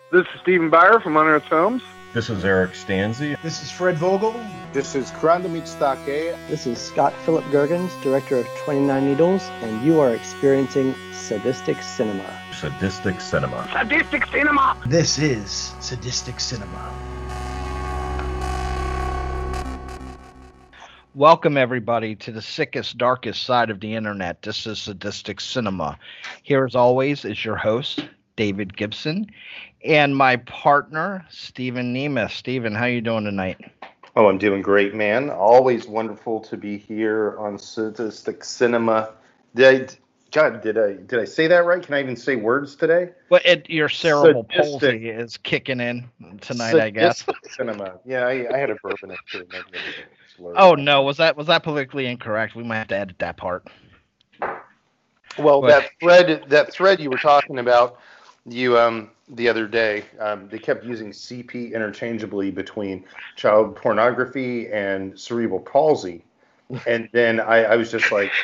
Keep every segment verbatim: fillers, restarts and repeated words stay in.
This is Stephen Byer from Unearthed Films. This is Eric Stanzi. This is Fred Vogel. This is Karanda Mitstake. This is Scott Philip Gergens, director of twenty-nine Needles, and you are experiencing Sadistic Cinema. Sadistic Cinema. Sadistic Cinema! This is Sadistic Cinema. Welcome, everybody, to the sickest, darkest side of the internet. This is Sadistic Cinema. Here, as always, is your host, David Gibson, and my partner, Stephen Nemeth. Stephen, how you doing tonight? Oh, I'm doing great, man. Always wonderful to be here on Sadistic Cinema. Did I, God, did I did I say that right? Can I even say words today? Well, it, your cerebral Sadistic. palsy is kicking in tonight, Sadistic I guess. Cinema. Yeah, I, I had a bourbon up here. Oh no, was that was that politically incorrect? We might have to edit that part. Well, But- that thread that thread you were talking about, you um the other day, um, they kept using C P interchangeably between child pornography and cerebral palsy, and then I, I was just like,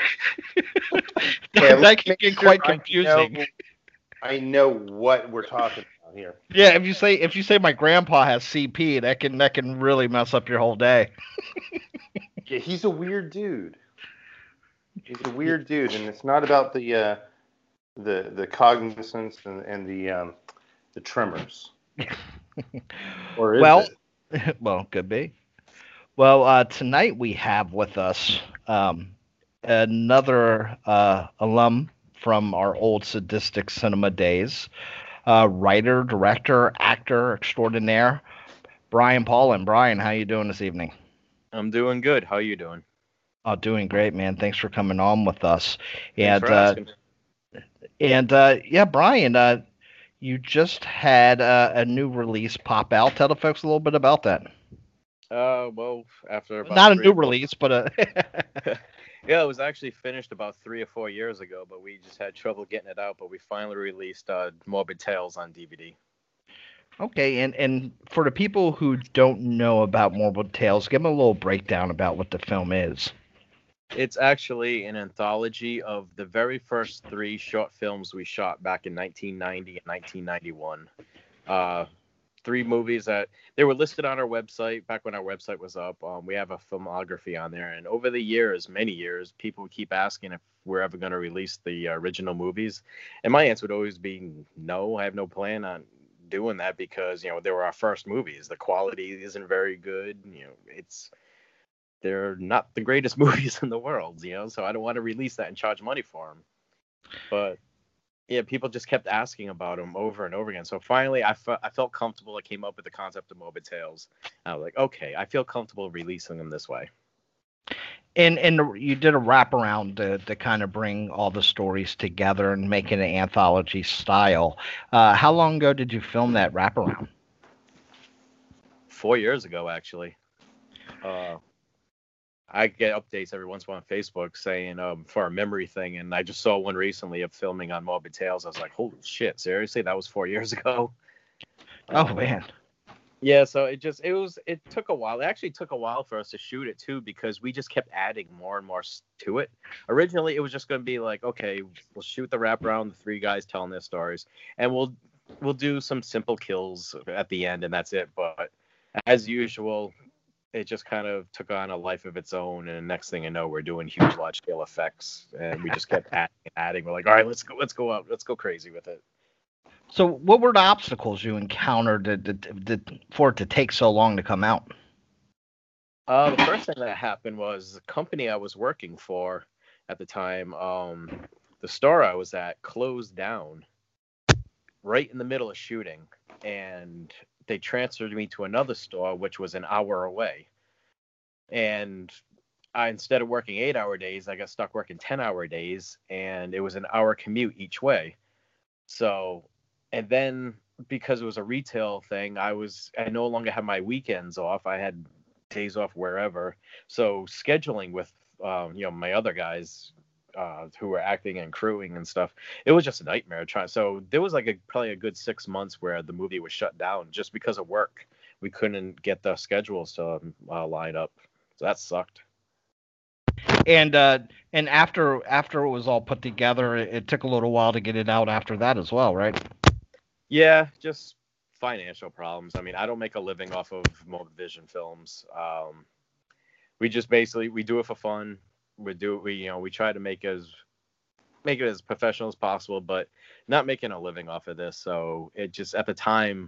okay, that let's can make get sure quite I confusing. know- I know what we're talking about here. Yeah, if you say if you say my grandpa has C P, that can that can really mess up your whole day. Yeah, he's a weird dude. He's a weird dude, and it's not about the uh, the the cognizance and, and the um, the tremors. Or is Well, it? well, could be. Well, uh, tonight we have with us um, another uh, alum from our old Sadistic Cinema days, uh, writer, director, actor extraordinaire, Brian Paulin. Brian, how you doing this evening? I'm doing good. How are you doing? Oh, doing great, man. Thanks for coming on with us. And Thanks for uh, asking. and uh, yeah, Brian, uh, you just had uh, a new release pop out. Tell the folks a little bit about that. Uh, well, after about Not a three new or four- release, but a Yeah, it was actually finished about three or four years ago, but we just had trouble getting it out. But we finally released uh, Morbid Tales on D V D. Okay, and, and for the people who don't know about Morbid Tales, give them a little breakdown about what the film is. It's actually an anthology of the very first three short films we shot back in nineteen ninety and nineteen ninety-one. Uh, three movies that they were listed on our website back when our website was up. Um, we have a filmography on there, and over the years, many years, people would keep asking if we're ever going to release the original movies, and my answer would always be no. I have no plan on doing that because you know they were our first movies. The quality isn't very good. You know, it's they're not the greatest movies in the world. You know, so I don't want to release that and charge money for them. But yeah, people just kept asking about them over and over again. So finally, I, fe- I felt comfortable. I came up with the concept of Morbid Tales. I was like, okay, I feel comfortable releasing them this way. And and you did a wraparound to, to kind of bring all the stories together and make it an anthology style. Uh, how long ago did you film that wraparound? Four years ago, actually. Uh, I get updates every once in a while on Facebook saying um, for a memory thing, and I just saw one recently of filming on Morbid Tales. I was like, holy shit, seriously? That was four years ago? Oh, man. Yeah, so it just, it was, it took a while. It actually took a while for us to shoot it, too, because we just kept adding more and more s- to it. Originally, it was just going to be like, okay, we'll shoot the wraparound, the three guys telling their stories, and we'll we'll do some simple kills at the end, and that's it. But as usual, it just kind of took on a life of its own, and next thing you know, we're doing huge large-scale effects, and we just kept adding, adding. We're like, all right, let's go, let's go out, let's go crazy with it. So what were the obstacles you encountered to, to, to, for it to take so long to come out? Uh, the first thing that happened was the company I was working for at the time, um, the store I was at closed down right in the middle of shooting, and they transferred me to another store, which was an hour away. And I, instead of working eight hour days, I got stuck working ten hour days, and it was an hour commute each way. So, and then because it was a retail thing, I was, I no longer had my weekends off. I had days off wherever. So scheduling with, um, you know, my other guys, uh, who were acting and crewing and stuff, it was just a nightmare trying. So there was like a, probably a good six months where the movie was shut down just because of work. We couldn't get the schedules to uh, line up. So that sucked. And uh, and after after it was all put together, it, it took a little while to get it out after that as well, right? Yeah, just financial problems. I mean, I don't make a living off of Morbid Vision films. Um, we just basically we do it for fun. We do we you know we try to make as make it as professional as possible, but not making a living off of this. So it just at the time,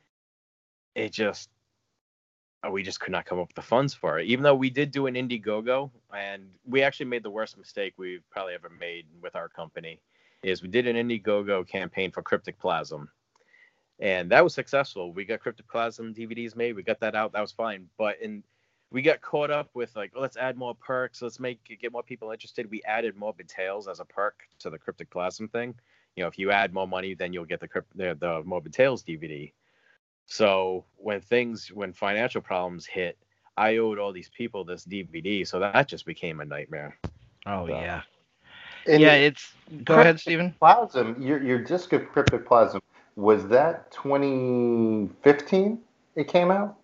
it just we just could not come up with the funds for it. Even though we did do an Indiegogo, and we actually made the worst mistake we've probably ever made with our company, is we did an Indiegogo campaign for Cryptic Plasm. And that was successful. We got Cryptic Plasm D V Ds made. We got that out. That was fine. But in we got caught up with like, oh, let's add more perks. Let's make get more people interested. We added Morbid Tales as a perk to the Cryptic Plasm thing. You know, if you add more money, then you'll get the the, the Morbid Tales D V D. So when things, when financial problems hit, I owed all these people this D V D. So that just became a nightmare. Oh, so. yeah. And yeah, it's... Go Cryptic ahead, Steven. Plasm, your, your disc of Cryptic Plasm, was that twenty fifteen it came out?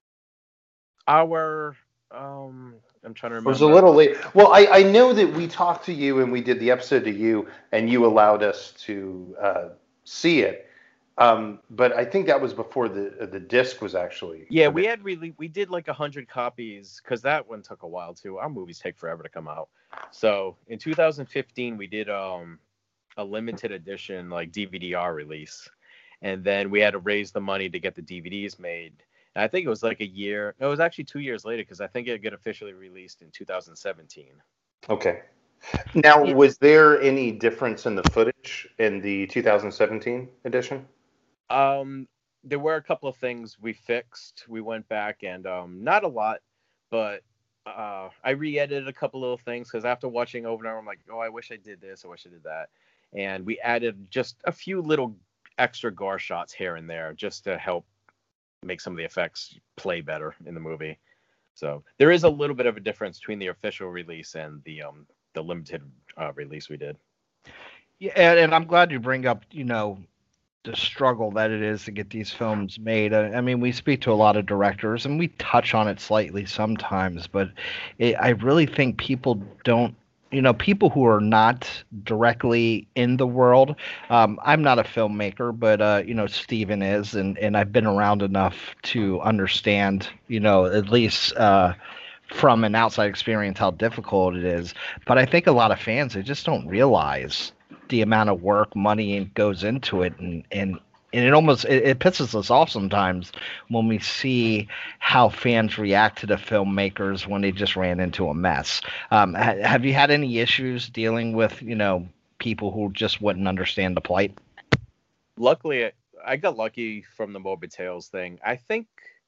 Our... um. I'm trying to remember. It was a little late. Well, I, I know that we talked to you and we did the episode to you, and you allowed us to uh, see it. Um, but I think that was before the the disc was actually. Yeah, we had really we did like a hundred copies because that one took a while too. Our movies take forever to come out. So in two thousand fifteen we did um a limited edition like D V D R release, and then we had to raise the money to get the D V Ds made. And I think it was like a year. No, it was actually two years later because I think it got officially released in two thousand seventeen. Okay. Now, was there any difference in the footage in the two thousand seventeen edition? Um, there were a couple of things we fixed. We went back and um, not a lot, but uh, I re-edited a couple little things because after watching over and over, I'm like, oh, I wish I did this. I wish I did that. And we added just a few little extra gore shots here and there just to help make some of the effects play better in the movie. So there is a little bit of a difference between the official release and the um the limited uh, release we did. Yeah, and, and I'm glad you bring up, you know, the struggle that it is to get these films made. I, I mean, we speak to a lot of directors and we touch on it slightly sometimes, but it, I really think people don't, you know, people who are not directly in the world. Um, I'm not a filmmaker, but, uh, you know, Steven is, and, and I've been around enough to understand, you know, at least uh, from an outside experience how difficult it is. But I think a lot of fans, they just don't realize the amount of work, money goes into it, and and, and it almost it, it pisses us off sometimes when we see how fans react to the filmmakers when they just ran into a mess. Um, ha- have you had any issues dealing with, you know, people who just wouldn't understand the plight? Luckily, I got lucky from the Morbid Tales thing. I think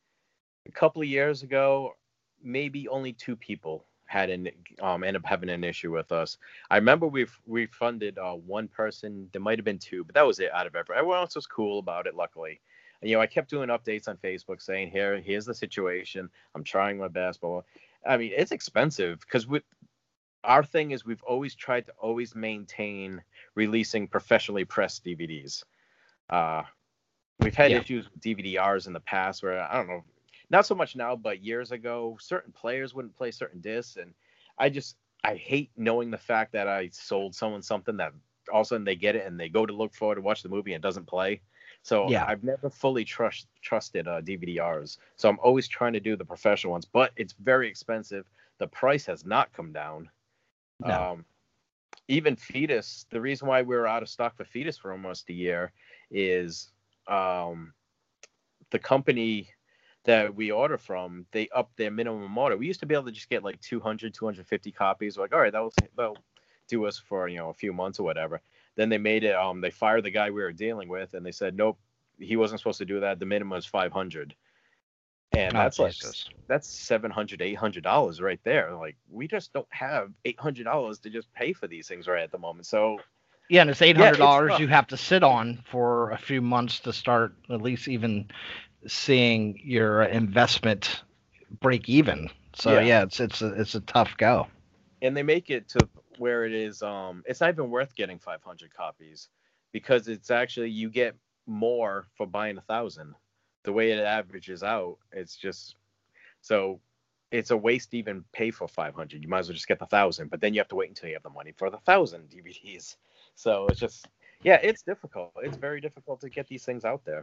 a couple of years ago, maybe only two people had an um end up having an issue with us. I remember we've we funded uh, one person. There might have been two, but that was it out of everyone. Everyone else was cool about it, luckily. And, you know, I kept doing updates on Facebook saying, "Here, here's the situation. I'm trying my best." But I mean, it's expensive because with our thing is we've always tried to always maintain releasing professionally pressed D V Ds. Uh, we've had Yeah. issues with D V D Rs in the past where I don't know. Not so much now, but years ago, certain players wouldn't play certain discs, and I just I hate knowing the fact that I sold someone something that all of a sudden they get it and they go to look for it to watch the movie and it doesn't play. So Yeah. I've never fully trust trusted uh, D V D Rs. So I'm always trying to do the professional ones, but it's very expensive. The price has not come down. No. Um, even Fetus, the reason why we were out of stock for Fetus for almost a year is um, the company that we order from, they upped their minimum order. We used to be able to just get like two hundred, two hundred fifty copies. We're like, all right, that'll, that'll do us for, you know, a few months or whatever. Then they made it, um, they fired the guy we were dealing with, and they said, nope, he wasn't supposed to do that. The minimum is five hundred. And Oh, that's like, Jesus. that's seven hundred, eight hundred dollars right there. Like, we just don't have eight hundred dollars to just pay for these things right at the moment. So, Yeah, and it's eight hundred dollars rough. you have to sit on for a few months to start at least even seeing your investment break even. So Yeah. yeah, it's it's a it's a tough go. and they make it to where it is, um, it's not even worth getting five hundred copies because it's actually, you get more for buying a thousand. The way it averages out, it's just, so it's a waste to even pay for five hundred. You might as well just get the thousand, but then you have to wait until you have the money for the thousand D V Ds. So it's just, yeah, it's difficult. It's very difficult to get these things out there.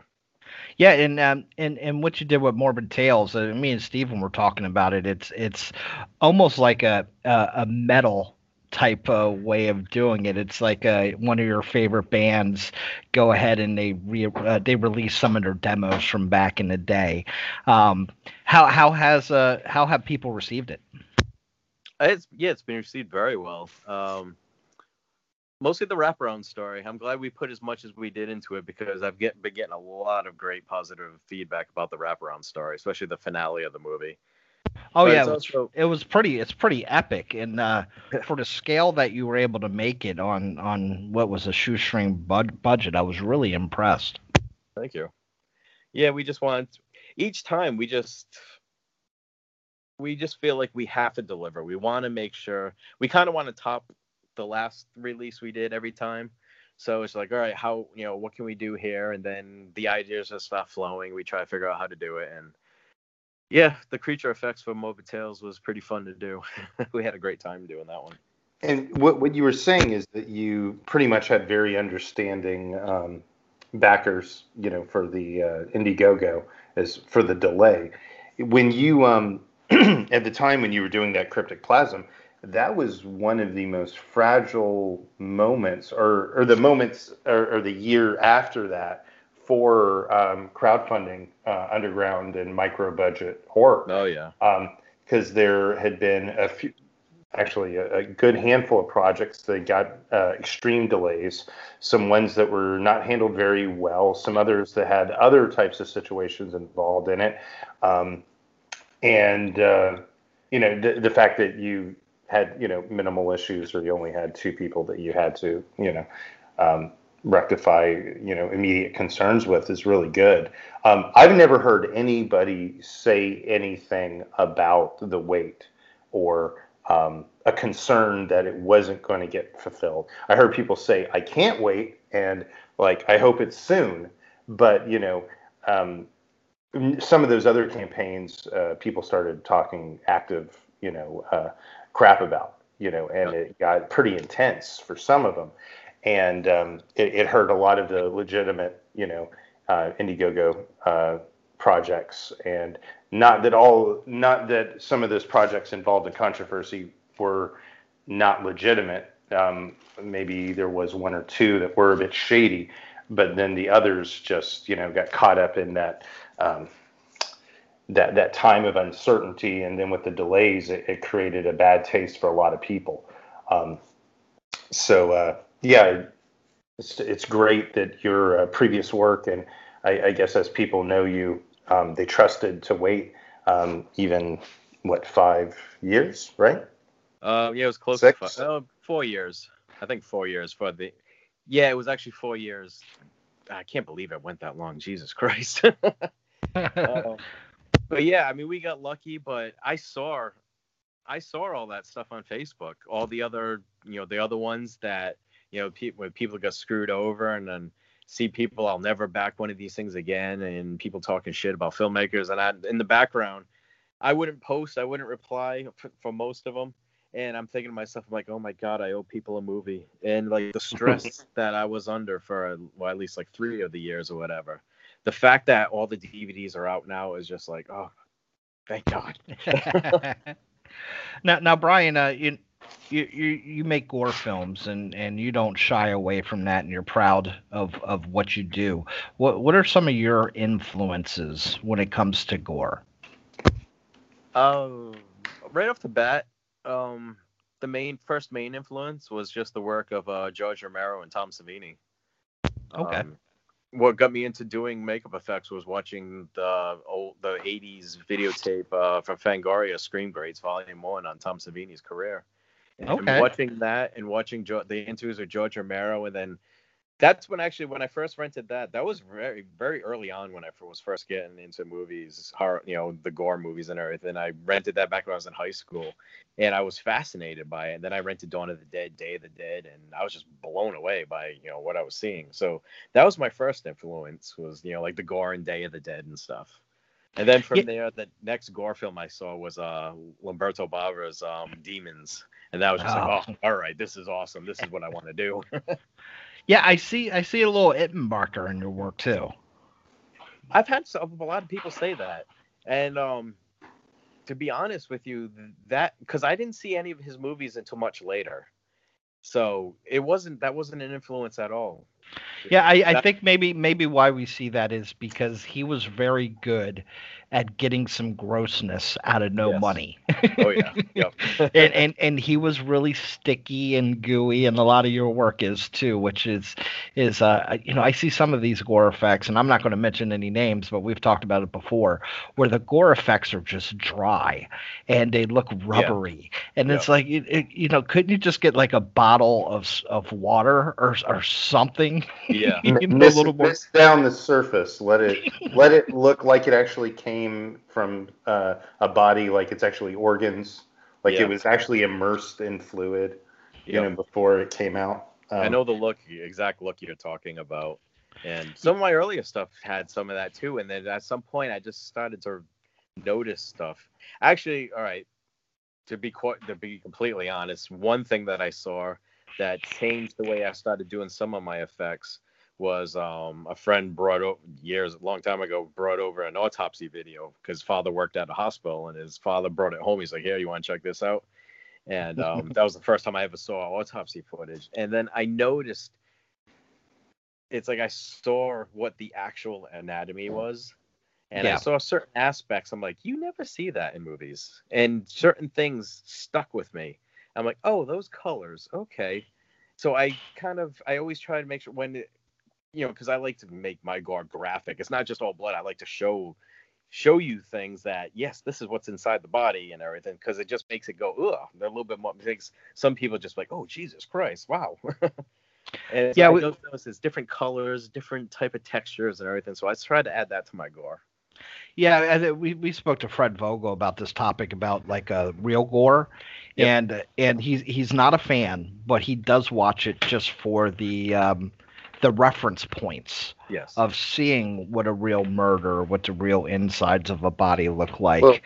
Yeah, and um, and and what you did with Morbid Tales, uh, me and Steven were talking about it. It's it's almost like a a, a metal type of way of doing it. It's like uh, one of your favorite bands go ahead and they re uh, they release some of their demos from back in the day. Um, how how has uh how have people received it? It's yeah, it's been received very well. Um, mostly the wraparound story. I'm glad we put as much as we did into it because I've get, been getting a lot of great positive feedback about the wraparound story, especially the finale of the movie. Oh But yeah, it's it was, also it was pretty. It's pretty epic, and uh, for the scale that you were able to make it on on what was a shoestring bud budget, I was really impressed. thank you. Yeah, we just want each time we just we just feel like we have to deliver. We want to make sure we kind of want to top the last release we did every time. So it's like, all right, how you know what can we do here? And then the ideas just start flowing. We try to figure out how to do it, and yeah, the creature effects for Morbid Tales was pretty fun to do. We had a great time doing that one. And what what you were saying is that you pretty much had very understanding um, backers, you know, for the uh, Indiegogo as for the delay. When you um, at the time when you were doing that Cryptic Plasm, that was one of the most fragile moments, or or the moments, or, or the year after that for um, crowdfunding uh, underground and micro budget horror. Oh yeah, Because um, there had been a few, actually a, a good handful of projects that got uh, extreme delays, some ones that were not handled very well, some others that had other types of situations involved in it. Um, and, uh, you know, the, the fact that you had, you know, minimal issues, or you only had two people that you had to, you know, um, rectify, you know, immediate concerns with is really good. Um, I've never heard anybody say anything about the wait or um, a concern that it wasn't going to get fulfilled. I heard people say, I can't wait, and like, I hope it's soon. But, you know, um, some of those other campaigns, uh, people started talking active, you know, uh, crap about, you know, and it got pretty intense for some of them. And um, it, it hurt a lot of the legitimate, you know, uh, Indiegogo uh, projects. And not that all, not that some of those projects involved in controversy were not legitimate. Um, maybe there was one or two that were a bit shady, but then the others just, you know, got caught up in that um, that that time of uncertainty, and then with the delays, it, it created a bad taste for a lot of people. Um, so uh, yeah, it's it's great that your uh, previous work, and I, I guess as people know you, um, they trusted to wait um, even what five years, right? Uh, yeah, it was close Six? to five, uh, four years. I think four years for the. Yeah, it was actually four years. I can't believe it went that long. Jesus Christ. uh, but yeah, I mean, we got lucky. But I saw, I saw all that stuff on Facebook. All the other, you know, the other ones that, you know, pe- when people got screwed over, and then see people, I'll never back one of these things again, and people talking shit about filmmakers. And I, in the background, I wouldn't post, I wouldn't reply for, for most of them. And I'm thinking to myself, I'm like, oh my God, I owe people a movie. And like the stress that I was under for, well, at least like three of the years or whatever. The fact that all the D V Ds are out now is just like, oh, thank God. now, now, Brian, uh, you, you you you make gore films, and, and you don't shy away from that, and you're proud of, of what you do. What what are some of your influences when it comes to gore? Um, right off the bat, um, the main first main influence was just the work of uh, George Romero and Tom Savini. Okay. Um, what got me into doing makeup effects was watching the old the eighties videotape uh, from Fangoria, Scream Greats Volume One, on Tom Savini's career. And Okay. watching that and watching jo- the interviews with George Romero, and then that's when actually when I first rented that. That was very very early on when I was first getting into movies, horror, you know, the gore movies and everything. I rented that back when I was in high school, and I was fascinated by it. And then I rented Dawn of the Dead, Day of the Dead, and I was just blown away by, you know, what I was seeing. So that was my first influence, was, you know, like the gore and Day of the Dead and stuff. And then from Yeah. there, the next gore film I saw was uh, Lamberto Bava's um, Demons, and that was just Oh. like, oh, all right, this is awesome. This is what I want to do. Yeah, I see I see a little Ittenbarker in your work too. I've had some, a lot of people say that, and um, to be honest with you, that because I didn't see any of his movies until much later, so it wasn't that wasn't an influence at all. Yeah, I, I That- think maybe maybe why we see that is because he was very good at getting some grossness out of no Yes. money. Oh yeah, yep. and, and and he was really sticky and gooey, and a lot of your work is too, which is is uh you know I see some of these gore effects, and I'm not going to mention any names, but we've talked about it before, where the gore effects are just dry and they look rubbery, and Yeah. it's like it, it, you know couldn't you just get like a bottle of s- of water or or something? Yeah. You know, Mist, a little more. mist down the surface. Let it let it look like it actually came from uh, a body, like it's actually organs, like Yeah. it was actually immersed in fluid, you Yep. know, before it came out. Um, I know the look, exact look you're talking about, and some of my earlier stuff had some of that too. And then at some point, I just started to notice stuff. Actually, all right, to be quite, to be completely honest, one thing that I saw that changed the way I started doing some of my effects was um, a friend brought over years, a long time ago, brought over an autopsy video because father worked at a hospital, and his father brought it home. He's like, "Here, you want to check this out?" And um, that was the first time I ever saw autopsy footage. And then I noticed, it's like I saw what the actual anatomy was. And Yeah. I saw certain aspects. I'm like, you never see that in movies. And certain things stuck with me. I'm like, oh, those colors. Okay. So I kind of, I always try to make sure when, it, you know, because I like to make my gore graphic. It's not just all blood. I like to show show you things that, yes, this is what's inside the body and everything, because it just makes it go, ugh. They're a little bit more, makes some people just like, oh, Jesus Christ, wow. And so Yeah, I we- noticed there's different colors, different type of textures and everything. So I tried to add that to my gore. Yeah, and it- we we spoke to Fred Vogel about this topic about like a uh, real gore, Yep. and and he's he's not a fan, but he does watch it just for the um, the reference points Yes. of seeing what a real murder, what the real insides of a body look like. Well,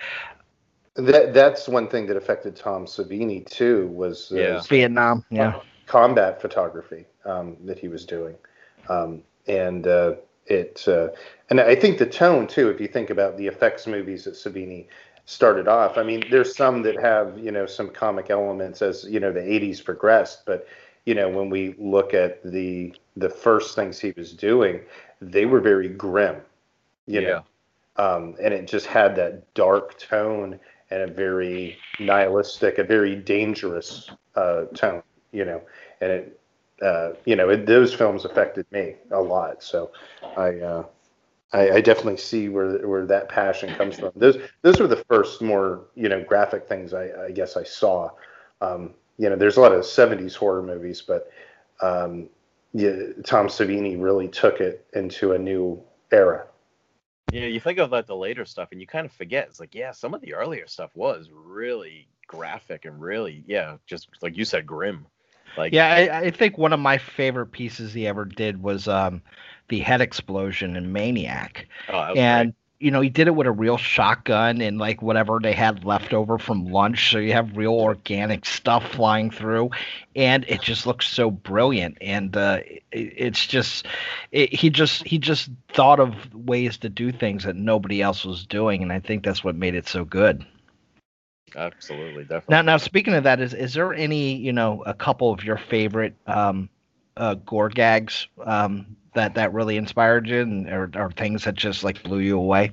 that that's one thing that affected Tom Savini too, was uh, Yeah. Vietnam, yeah, combat photography um, that he was doing, um, and uh, it uh, and I think the tone too. If you think about the effects movies that Savini started off, I mean, there's some that have you know some comic elements as you know the eighties progressed, but you know when we look at the the first things he was doing, they were very grim, you Yeah. know, um, and it just had that dark tone and a very nihilistic, a very dangerous uh, tone, you know, and it, uh, you know, it, those films affected me a lot. So I, uh, I, I definitely see where where that passion comes from. Those those were the first more, you know, graphic things I, I guess I saw. Um, you know, there's a lot of seventies horror movies, but um, yeah, Tom Savini really took it into a new era. Yeah, you think of like the later stuff and you kind of forget. It's like, yeah, some of the earlier stuff was really graphic and really, yeah, just like you said, grim. Like, yeah. I, I think one of my favorite pieces he ever did was um, the head explosion in Maniac, oh, that was and great. you know he did it with a real shotgun and like whatever they had left over from lunch, so you have real organic stuff flying through, and it just looks so brilliant. And uh, it, it's just it, he just he just thought of ways to do things that nobody else was doing, and I think that's what made it so good. Absolutely, definitely. Now, now speaking of that, is is there any you know a couple of your favorite um, uh, gore gags um, that that really inspired you, and or, or things that just like blew you away?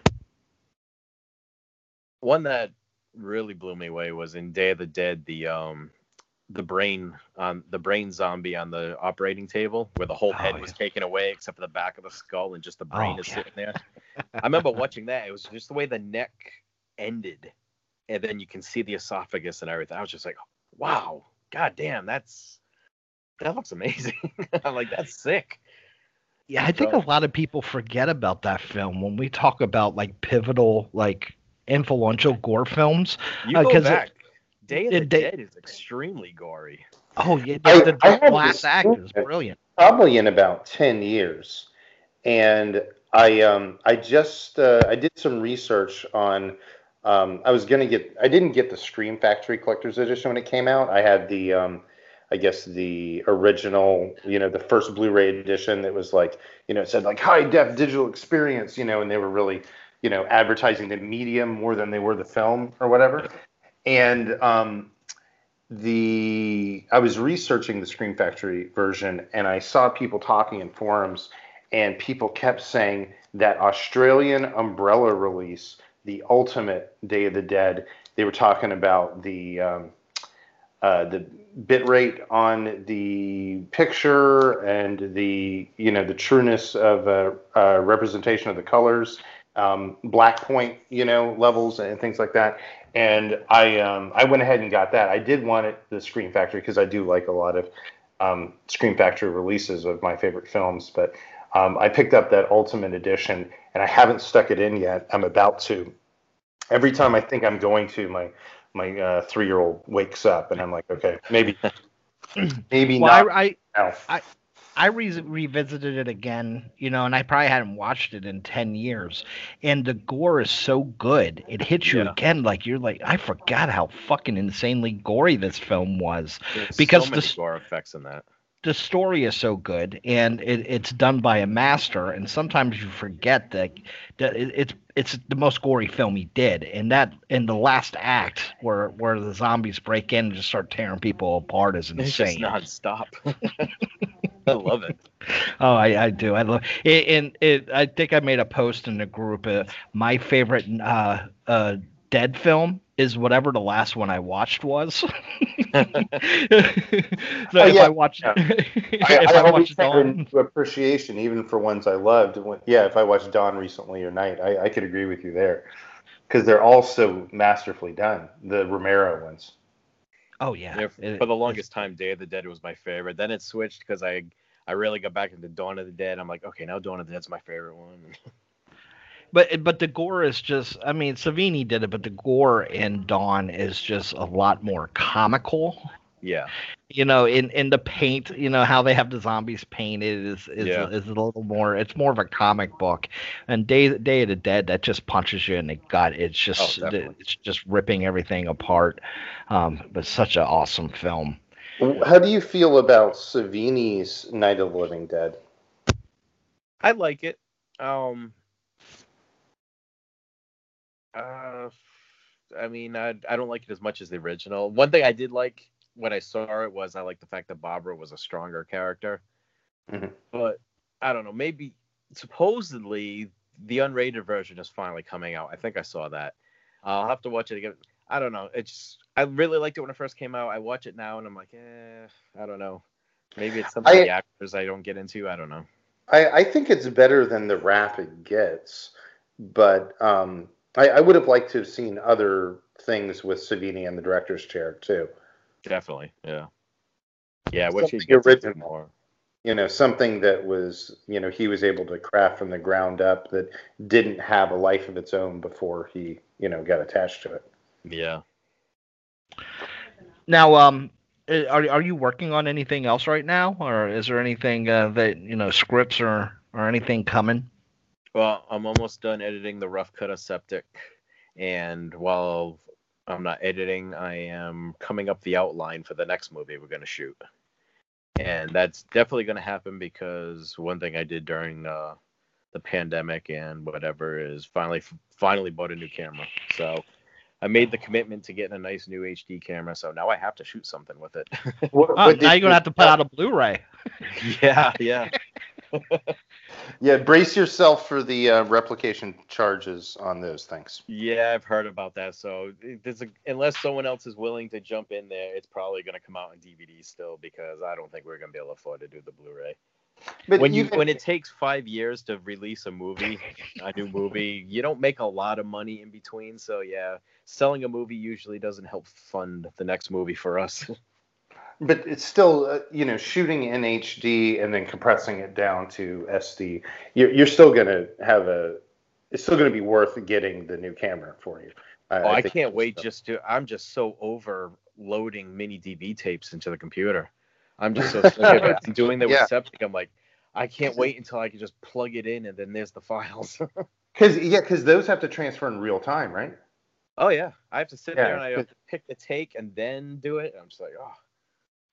One that really blew me away was in Day of the Dead, the um the brain on the brain zombie on the operating table where the whole Oh, head was yeah. taken away except for the back of the skull and just the brain Oh, is yeah. sitting there. I remember watching that. It was just the way the neck ended, and then you can see the esophagus and everything. I was just like, wow, god damn, that's that looks amazing. I'm like, that's sick. Yeah, I think So- a lot of people forget about that film when we talk about like pivotal, like influential gore films. You Uh, go 'cause it- back. Day of the it- they- Dead is extremely gory. Oh yeah, I- the, the, I haven't last act seen is it. brilliant. Probably in about ten years. And I um I just uh, I did some research on um I was gonna get I didn't get the Scream Factory Collector's Edition when it came out. I had the um I guess the original, you know, the first Blu-ray edition that was like, you know, it said like high def digital experience, you know, and they were really, you know, advertising the medium more than they were the film or whatever. And um, the I was researching the Scream Factory version, and I saw people talking in forums, and people kept saying that Australian umbrella release, the ultimate Day of the Dead, they were talking about the um, uh, the bit rate on the picture and the you know the trueness of uh, uh, representation of the colors, um, black point you know levels and things like that. And I um, I went ahead and got that. I did want it the Scream Factory because I do like a lot of um, Scream Factory releases of my favorite films, but um, I picked up that Ultimate Edition and I haven't stuck it in yet. I'm about to. Every time I think I'm going to, my my uh, three-year-old wakes up and I'm like, okay, maybe maybe well, not. I now. I, I re- revisited it again, you know, and I probably hadn't watched it in ten years. And the gore is so good. It hits you Yeah. again. Like, you're like, I forgot how fucking insanely gory this film was. There's Because so many the, gore effects in that. the story is so good, and it, it's done by a master. And sometimes you forget that, that it, it's it's the most gory film he did. And that in the last act, where where the zombies break in and just start tearing people apart, is It's just insane. nonstop. I love it. Oh, I, I do. I love it. And it, I think I made a post in the group. Uh, my favorite uh, uh, Dead film is whatever the last one I watched was. so Oh, if yeah. I watched, Yeah. if I, I, I always watched take Dawn, into appreciation, even for ones I loved. When, yeah, if I watched Dawn recently or Night, I, I could agree with you there. Because they're all so masterfully done, the Romero ones. oh yeah, Yeah, It- for the longest time, Day of the Dead was my favorite. Then it switched because I I really got back into Dawn of the Dead. I'm like, okay, now Dawn of the Dead's my favorite one. But but the gore is just, I mean, Savini did it, but the gore in Dawn is just a lot more comical. Yeah, You know, in, in the paint, you know, how they have the zombies painted is is, Yeah. is a little more, it's more of a comic book. And Day Day of the Dead, that just punches you in the gut. It's just Oh, definitely. it's just ripping everything apart. Um, but such an awesome film. How do you feel about Savini's Night of the Living Dead? I like it. Um, uh, I mean, I I don't like it as much as the original. One thing I did like when I saw it was I liked the fact that Barbara was a stronger character. Mhm. But I don't know. Maybe supposedly the unrated version is finally coming out. I think I saw that. I'll have to watch it again. I don't know. It's I really liked it when it first came out. I watch it now and I'm like, eh, I don't know. Maybe it's some of I- the actors I don't get into. I don't know. I, I think it's better than the rap it gets, but um, I, I would have liked to have seen other things with Savini in the director's chair too. Definitely, yeah, yeah. What she Something gets into original. more. You know, something that was, you know, he was able to craft from the ground up that didn't have a life of its own before he, you know, got attached to it. Yeah. Now, um, uh, are are you working on anything else right now, or is there anything uh, that you know scripts or or anything coming? Well, I'm almost done editing the rough cut of Septic, and while I'm not editing, I am coming up the outline for the next movie we're going to shoot. And that's definitely going to happen because one thing I did during uh, the pandemic and whatever is finally finally bought a new camera. So I made the commitment to getting a nice new H D camera. So now I have to shoot something with it. What, Oh, what now did you're gonna you- have to put out a Blu-ray. yeah, yeah. Yeah, brace yourself for the uh, replication charges on those things. Yeah, I've heard about that. So it- there's a, unless someone else is willing to jump in there, it's probably going to come out on D V D still because I don't think we're going to be able to afford to do the Blu-ray. But When you even- when it takes five years to release a movie, a new movie, you don't make a lot of money in between. So yeah, selling a movie usually doesn't help fund the next movie for us. But it's still, uh, you know, shooting in H D and then compressing it down to S D. You're, you're still going to have a. It's still going to be worth getting the new camera for you. I, Oh, I think can't it's wait still- just to. I'm just so over loading mini D V tapes into the computer. I'm just so sick of it. I'm doing that with Yeah. Septic. I'm like, I can't wait until I can just plug it in and then there's the files. Cause yeah, because those have to transfer in real time, right? Oh yeah, I have to sit Yeah, there and I have but- to pick the take and then do it. I'm just like, oh,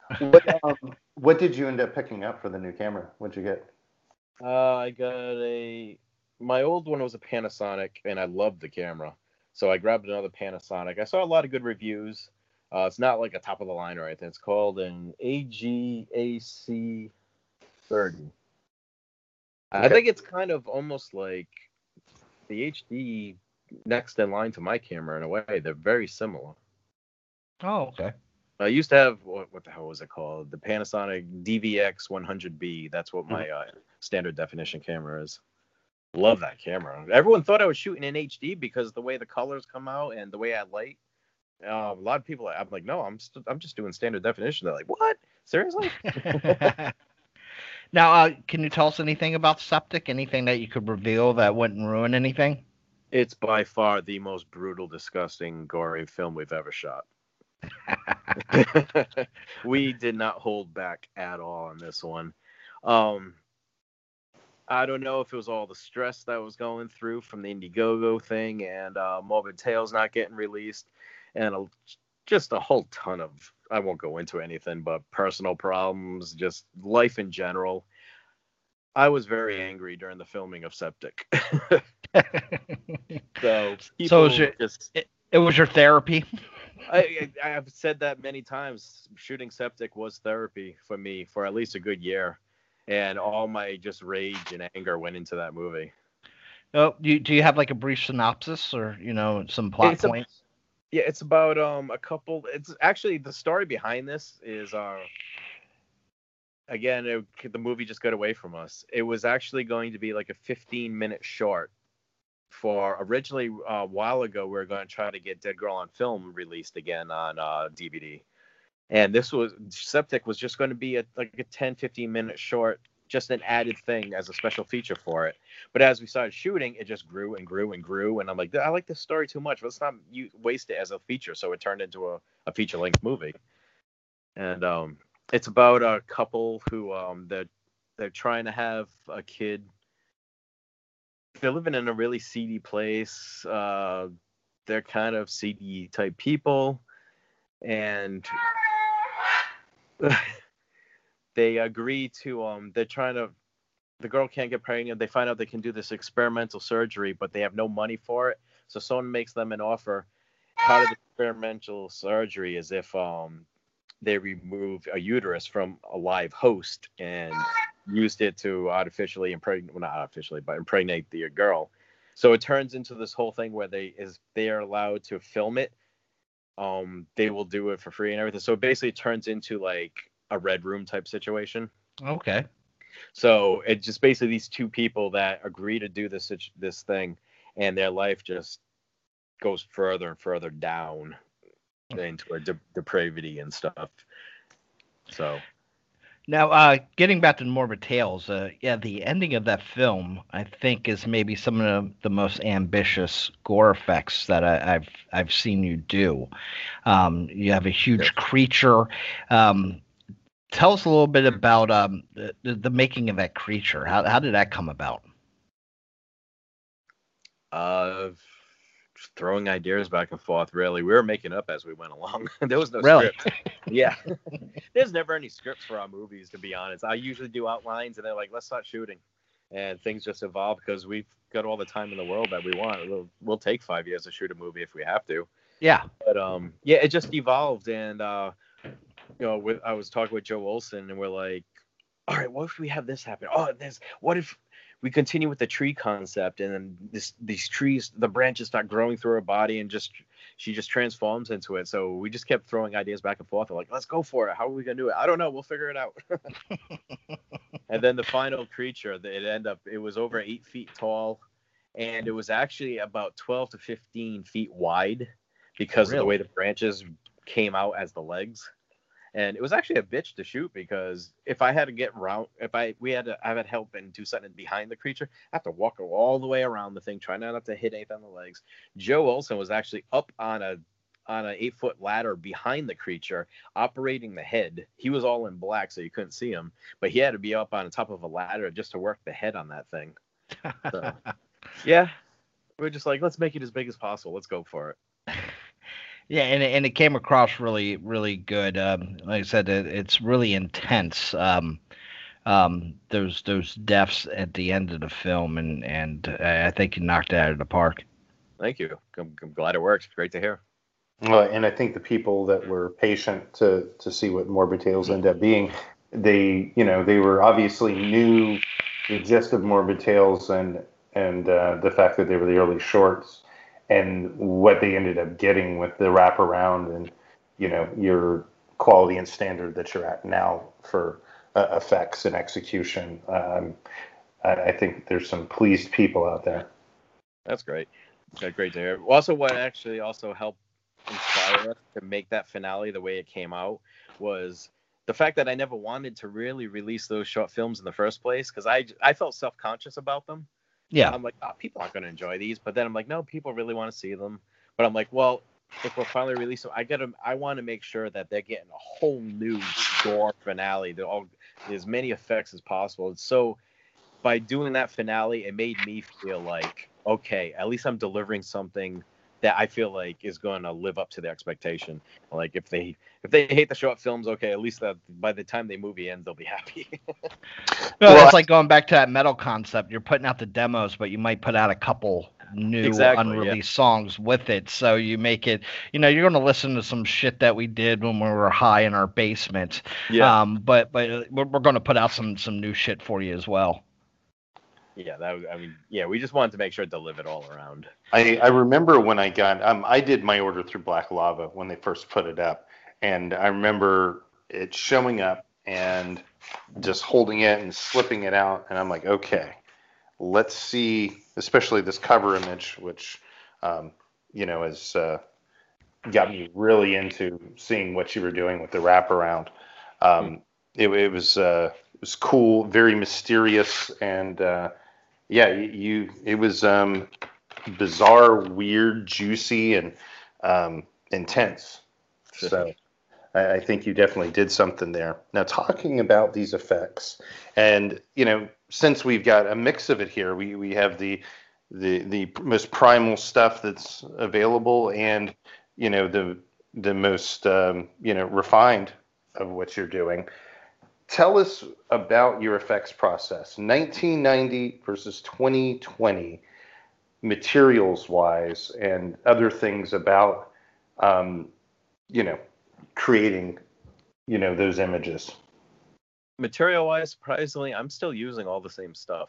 What, um, what did you end up picking up for the new camera? What'd you get? Uh, I got a. My old one was a Panasonic, and I loved the camera, so I grabbed another Panasonic. I saw a lot of good reviews. Uh, it's not like a top of the line or anything. It's called an A G A C thirty. I Okay. think it's kind of almost like the H D next in line to my camera in a way. They're very similar. Oh, okay. I used to have what, what the hell was it called? The Panasonic D V X one hundred B. That's what my uh, standard definition camera is. Love that camera. Everyone thought I was shooting in H D because the way the colors come out and the way I light. Uh, a lot of people, I'm like, no, I'm st- I'm just doing standard definition. They're like, what? Seriously? Now, uh, can you tell us anything about Septic? Anything that you could reveal that wouldn't ruin anything? It's by far the most brutal, disgusting, gory film we've ever shot. We did not hold back at all on this one. Um, I don't know if it was all the stress that I was going through from the Indiegogo thing and uh, Morbid Tales not getting released, and a, just a whole ton of, I won't go into anything, but personal problems, just life in general. I was very angry during the filming of Septic. So people So it was your, just... it, it was your therapy? I, I I've said that many times. Shooting Septic was therapy for me for at least a good year, and all my just rage and anger went into that movie. Oh, do you, do you have like a brief synopsis or, you know, some plot It's a- points? Yeah, it's about um a couple. It's actually the story behind this is uh again it, the movie just got away from us. It was actually going to be like a fifteen minute short. For originally uh, a while ago, we were going to try to get Dead Girl on Film released again on uh, D V D, and this was Septic was just going to be a, like a ten, fifteen minute short, just an added thing as a special feature for it. But as we started shooting, it just grew and grew and grew, and I'm like, I like this story too much. Let's not you waste it as a feature. So it turned into a, a feature length movie, and um, it's about a couple who um they're they're trying to have a kid. They're living in a really seedy place. Uh, they're kind of seedy type people, and they agree to. Um, they're trying to. The girl can't get pregnant. They find out they can do this experimental surgery, but they have no money for it. So someone makes them an offer. Part of the experimental surgery is if um they remove a uterus from a live host and used it to artificially impregnate, well, not artificially, but impregnate the girl. So it turns into this whole thing where they is they are allowed to film it. Um, they will do it for free and everything. So it basically turns into like a Red Room type situation. Okay. So it just basically these two people that agree to do this this thing, and their life just goes further and further down into a de- depravity and stuff. So. Now, uh, getting back to Morbid Tales, uh, yeah, the ending of that film, I think, is maybe some of the, the most ambitious gore effects that I, I've I've seen you do. Um, you have a huge Yes. creature. Um, tell us a little bit about um, the, the making of that creature. How how did that come about? Uh, throwing ideas back and forth. Really, we were making up as we went along. There was no Really? script. Yeah, there's never any scripts for our movies, to be honest. I usually do outlines, and they're like, "Let's start shooting," and things just evolve because we've got all the time in the world that we want. We'll, we'll take five years to shoot a movie if we have to. Yeah. But um, yeah, it just evolved, and uh, you know, with, I was talking with Joe Olson, and we're like, all right, what if we have this happen? Oh, this. What if we continue with the tree concept, and then this, these trees, the branches start growing through her body, and just she just transforms into it. So we just kept throwing ideas back and forth. We're like, let's go for it. How are we gonna do it? I don't know. We'll figure it out. And then the final creature, it ended up, it was over eight feet tall, and it was actually about twelve to fifteen feet wide because of the way the branches came out as the legs. And it was actually a bitch to shoot because if I had to get around, if I we had to, I had help and do something behind the creature, I have to walk all the way around the thing, try not to hit anything on the legs. Joe Olson was actually up on a on an eight foot ladder behind the creature, operating the head. He was all in black, so you couldn't see him, but he had to be up on top of a ladder just to work the head on that thing. So, yeah, we're just like, let's make it as big as possible. Let's go for it. Yeah, and it- and it came across really really good. Um, like I said, it, it's really intense. Um, um, those those deaths at the end of the film, and and uh, I think you knocked it out of the park. Thank you. I'm, I'm glad it works. Great to hear. Well, and I think the people that were patient to to see what Morbid Tales end up being, they you know they were obviously knew the gist of Morbid Tales and and uh, the fact that they were the early shorts and what they ended up getting with the wraparound and you know your quality and standard that you're at now for uh, effects and execution. Um, I, I think there's some pleased people out there. That's great. That's great to hear. Also, what actually also helped inspire us to make that finale the way it came out was the fact that I never wanted to really release those short films in the first place because I, I felt self-conscious about them. Yeah. I'm like, oh, people aren't going to enjoy these. But then I'm like, no, people really want to see them. But I'm like, well, if we're finally releasing them, I get them. I want to make sure that they're getting a whole new gore finale. They're all as many effects as possible. And so by doing that finale, it made me feel like, okay, at least I'm delivering something that I feel like is going to live up to the expectation. Like if they if they hate the short films, okay, at least that by the time the movie ends, they'll be happy. Well, well, it's like going back to that metal concept. You're putting out the demos, but you might put out a couple new exactly, unreleased yeah. songs with it. So you make it, you know, you're going to listen to some shit that we did when we were high in our basement. Yeah. Um, but but we're, we're going to put out some some new shit for you as well. Yeah, that I mean, yeah, we just wanted to make sure to live it all around. I, I remember when I got, um, I did my order through Black Lava when they first put it up. And I remember it showing up and just holding it and slipping it out. And I'm like, okay, let's see, especially this cover image, which, um, you know, has uh, got me really into seeing what you were doing with the wraparound. Um, it, it was uh, it was cool, very mysterious, and uh, yeah, you, you it was um, bizarre, weird, juicy, and um, intense. So I, I think you definitely did something there. Now, talking about these effects, and you know, since we've got a mix of it here, we we have the the the most primal stuff that's available, and you know the the most um, you know refined of what you're doing. Tell us about your effects process, nineteen ninety versus twenty twenty, materials wise, and other things about, um, you know, creating, you know, those images. Material wise, surprisingly, I'm still using all the same stuff.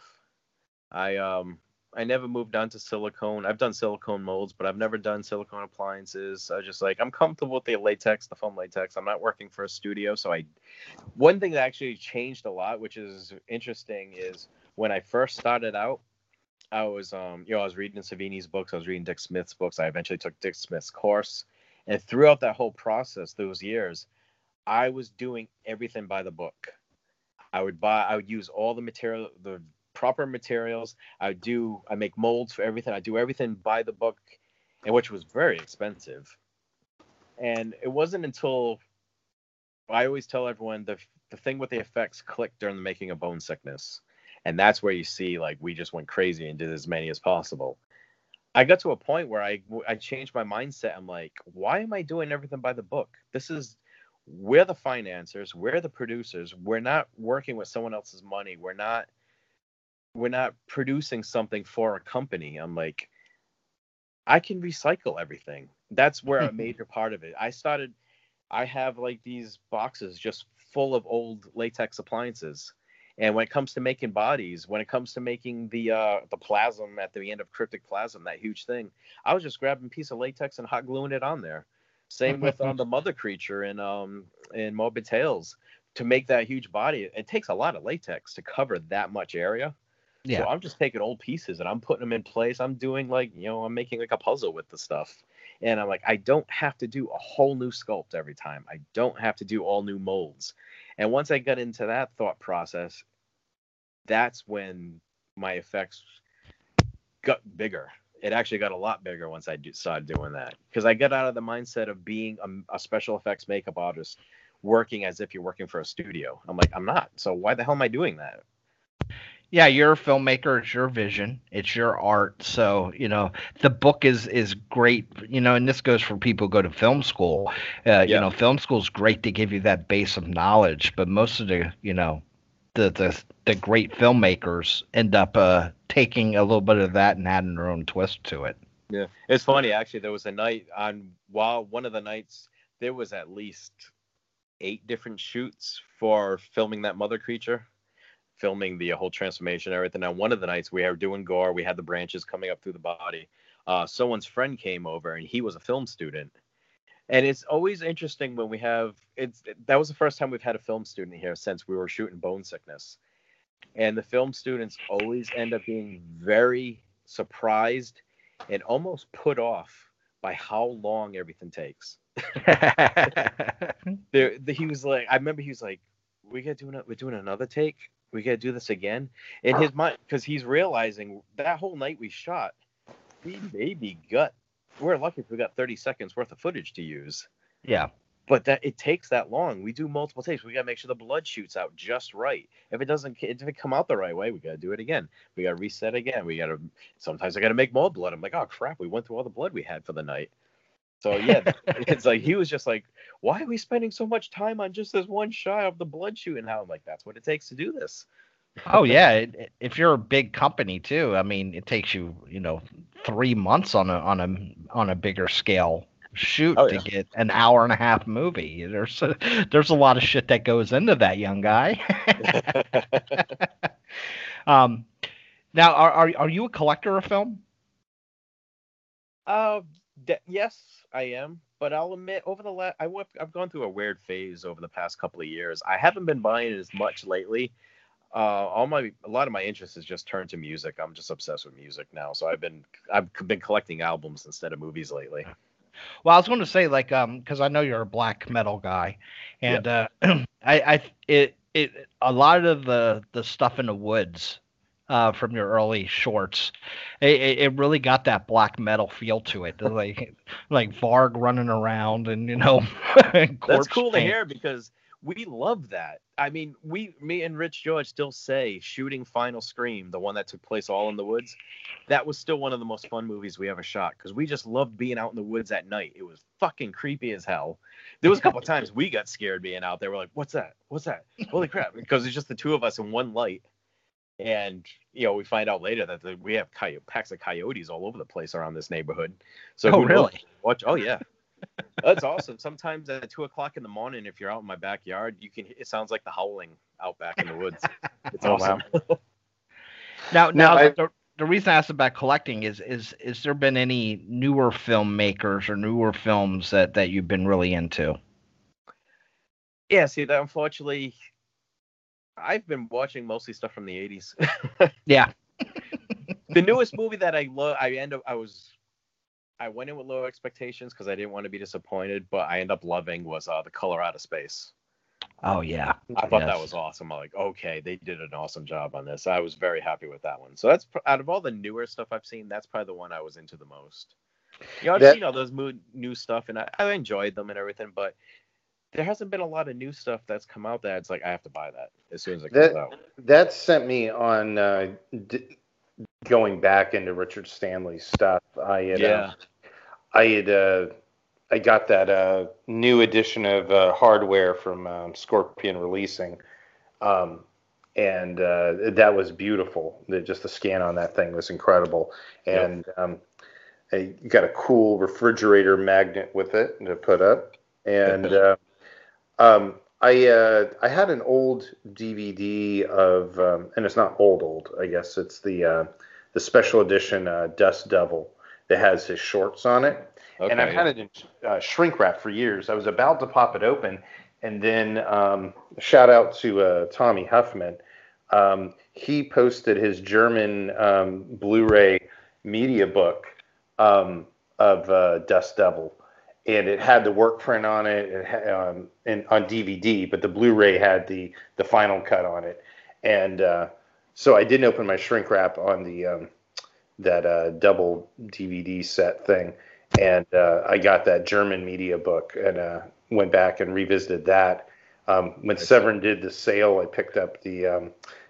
I um I never moved on to silicone. I've done silicone molds, but I've never done silicone appliances. I just like I'm comfortable with the latex, the foam latex. I'm not working for a studio, so I. One thing that actually changed a lot, which is interesting, is when I first started out, I was um you know I was reading Savini's books, I was reading Dick Smith's books. I eventually took Dick Smith's course, and throughout that whole process, those years, I was doing everything by the book. I would buy, I would use all the material, the proper materials. I do, I make molds for everything. I do everything by the book, and which was very expensive. And it wasn't until I always tell everyone the the thing with the effects clicked during the making of Bone Sickness, and that's where you see like we just went crazy and did as many as possible. I got to a point where I I changed my mindset. I'm like, why am I doing everything by the book? This is we're the financiers, we're the producers. We're not working with someone else's money. We're not. We're not producing something for a company. I'm like, I can recycle everything. That's where a major part of it. I started, I have like these boxes just full of old latex appliances. And when it comes to making bodies, when it comes to making the uh, the plasm at the end of Cryptic Plasm, that huge thing, I was just grabbing a piece of latex and hot gluing it on there. Same with um, the mother creature in um in Morbid Tales. To make that huge body, it takes a lot of latex to cover that much area. Yeah. So I'm just taking old pieces and I'm putting them in place. I'm doing like, you know, I'm making like a puzzle with the stuff. And I'm like, I don't have to do a whole new sculpt every time. I don't have to do all new molds. And once I got into that thought process, that's when my effects got bigger. It actually got a lot bigger once I do, started doing that. Because I got out of the mindset of being a, a special effects makeup artist, working as if you're working for a studio. I'm like, I'm not. So why the hell am I doing that? Yeah, you're a filmmaker. It's your vision. It's your art. So, you know, the book is is great. You know, and this goes for people who go to film school. Uh, You Yeah. know, film school is great to give you that base of knowledge. But most of the, you know, the the the great filmmakers end up uh, taking a little bit of that and adding their own twist to it. Yeah, it's funny actually. There was a night on while one of the nights there was at least eight different shoots for filming that mother creature, filming the whole transformation and everything. On one of the nights we were doing gore, we had the branches coming up through the body. Uh, someone's friend came over and he was a film student. And it's always interesting when we have it's that was the first time we've had a film student here since we were shooting Bone Sickness. And the film students always end up being very surprised and almost put off by how long everything takes. there, the, he was like, I remember he was like, "We got doing we're doing another take. We got to do this again." In his mind, because he's realizing that whole night we shot, we maybe got. We're lucky if we got thirty seconds worth of footage to use. Yeah. But that it takes that long. We do multiple takes. We gotta make sure the blood shoots out just right. If it doesn't, if it come out the right way, we gotta do it again. We gotta reset again. We gotta. Sometimes I gotta make more blood. I'm like, oh crap, we went through all the blood we had for the night. So yeah, it's like he was just like, why are we spending so much time on just this one shot of the blood shooting out? I'm like, that's what it takes to do this. Oh yeah, it, it- if you're a big company too, I mean, it takes you, you know, three months on a on a on a bigger scale shoot Oh, to yeah. get an hour and a half movie. There's a, there's a lot of shit that goes into that, young guy. um, now, are, are are you a collector of film? Uh, de- yes, I am. But I'll admit, over the last, I went, I've gone through a weird phase over the past couple of years. I haven't been buying as much lately. Uh, all my, a lot of my interest has just turned to music. I'm just obsessed with music now. So I've been, I've been collecting albums instead of movies lately. Well, I was going to say, like, um, because I know you're a black metal guy, and uh, I, I, it, it, a lot of the the stuff in the woods, uh, from your early shorts, it, it it really got that black metal feel to it, like, like Varg running around, and you know, That's corpse cool to paint. hear because we love that. I mean, we, me and Rich George still say shooting Final Scream, the one that took place all in the woods, that was still one of the most fun movies we ever shot because we just loved being out in the woods at night. It was fucking creepy as hell. There was a couple of times we got scared being out there. We're like, what's that? What's that? Holy crap. Because it's just the two of us in one light. And, you know, we find out later that the, we have coy- packs of coyotes all over the place around this neighborhood. So Oh, who knows? really? Watch. Oh, yeah. That's awesome. Sometimes at two o'clock in the morning, if you're out in my backyard, you can. It sounds like the howling out back in the woods. It's Oh, awesome. Now, now I- the, the reason I asked about collecting is is is there been any newer filmmakers or newer films that that you've been really into? Yeah. See, that unfortunately, I've been watching mostly stuff from the eighties. Yeah. The newest movie that I love, I end up, I was, I went in with low expectations because I didn't want to be disappointed, but I end up loving was uh, The Color Out of Space. Oh yeah. I thought that Yes. was awesome. I'm like, okay, they did an awesome job on this. I was very happy with that one. So that's pr- out of all the newer stuff I've seen, that's probably the one I was into the most. You know, I've That- seen all those mo- new stuff, and I, I enjoyed them and everything, but there hasn't been a lot of new stuff that's come out that it's like I have to buy that as soon as it comes That out. that sent me on uh, d- going back into Richard Stanley's stuff. I had, Yeah. uh, I had, uh, I got that uh, new edition of uh, hardware from um, Scorpion Releasing, um, and uh, that was beautiful. The, just the scan on that thing was incredible, and um, I got a cool refrigerator magnet with it to put up, and uh, um, I uh, I had an old D V D of, um, and it's not old old. I guess it's the uh, the special edition uh, Dust Devil that has his shorts on it. And I've had it in uh, shrink wrap for years. I was about to pop it open, and then um, shout out to uh, Tommy Huffman. Um, he posted his German um, Blu-ray media book um, of uh, Dust Devil, and it had the work print on it, it had, um, and on D V D, but the Blu-ray had the the final cut on it. And uh, so I didn't open my shrink wrap on the um, that uh, double D V D set thing. And uh, I got that German media book and uh, went back and revisited that. Um, when Severin did the sale, I picked up the um,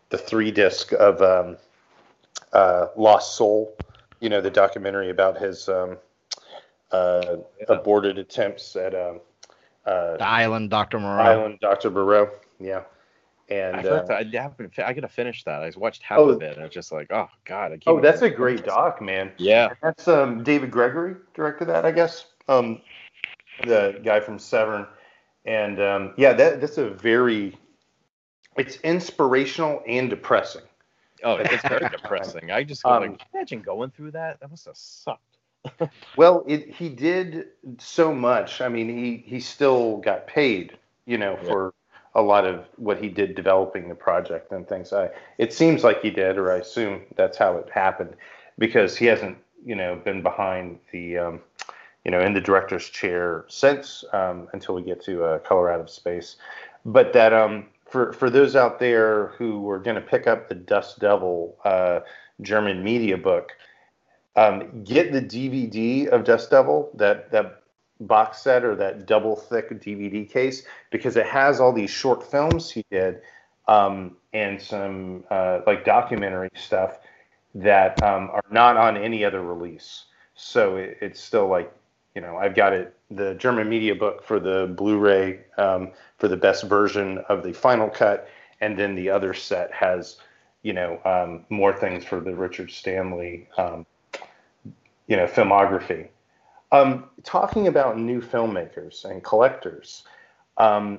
the three disc of um, uh, Lost Soul. You know, the documentary about his um, uh, aborted attempts at um, uh, The Island, Doctor Moreau. Island, Doctor Moreau. Yeah, and I, uh, thought that I haven't. I gotta finish that. I watched half Oh. of it, and it's just like, oh god, I can't. oh, even- that's a great doc, man. Yeah. And that's um, David Gregory directed that, I guess. Um, the guy from Severn, and um, yeah, that that's a very. It's inspirational and depressing. Oh, it's very depressing. I just go Um, like, imagine going through that. That must have sucked. Well, it, he did so much. I mean, he, he still got paid, you know, Yeah. for a lot of what he did developing the project and things. I, it seems like he did, or I assume that's how it happened, because he hasn't, you know, been behind the, um, you know, in the director's chair since um, until we get to uh, Color Out of Space. But that um, for for those out there who were going to pick up the Dust Devil uh, German media book. Um, get the D V D of Dust Devil, that that box set or that double thick D V D case, because it has all these short films he did um, and some uh, like documentary stuff that um, are not on any other release. So it, it's still like, you know, I've got it, the German media book for the Blu-ray um, for the best version of the final cut, and then the other set has, you know, um, more things for the Richard Stanley. Um, you know, filmography. Um, talking about new filmmakers and collectors, um,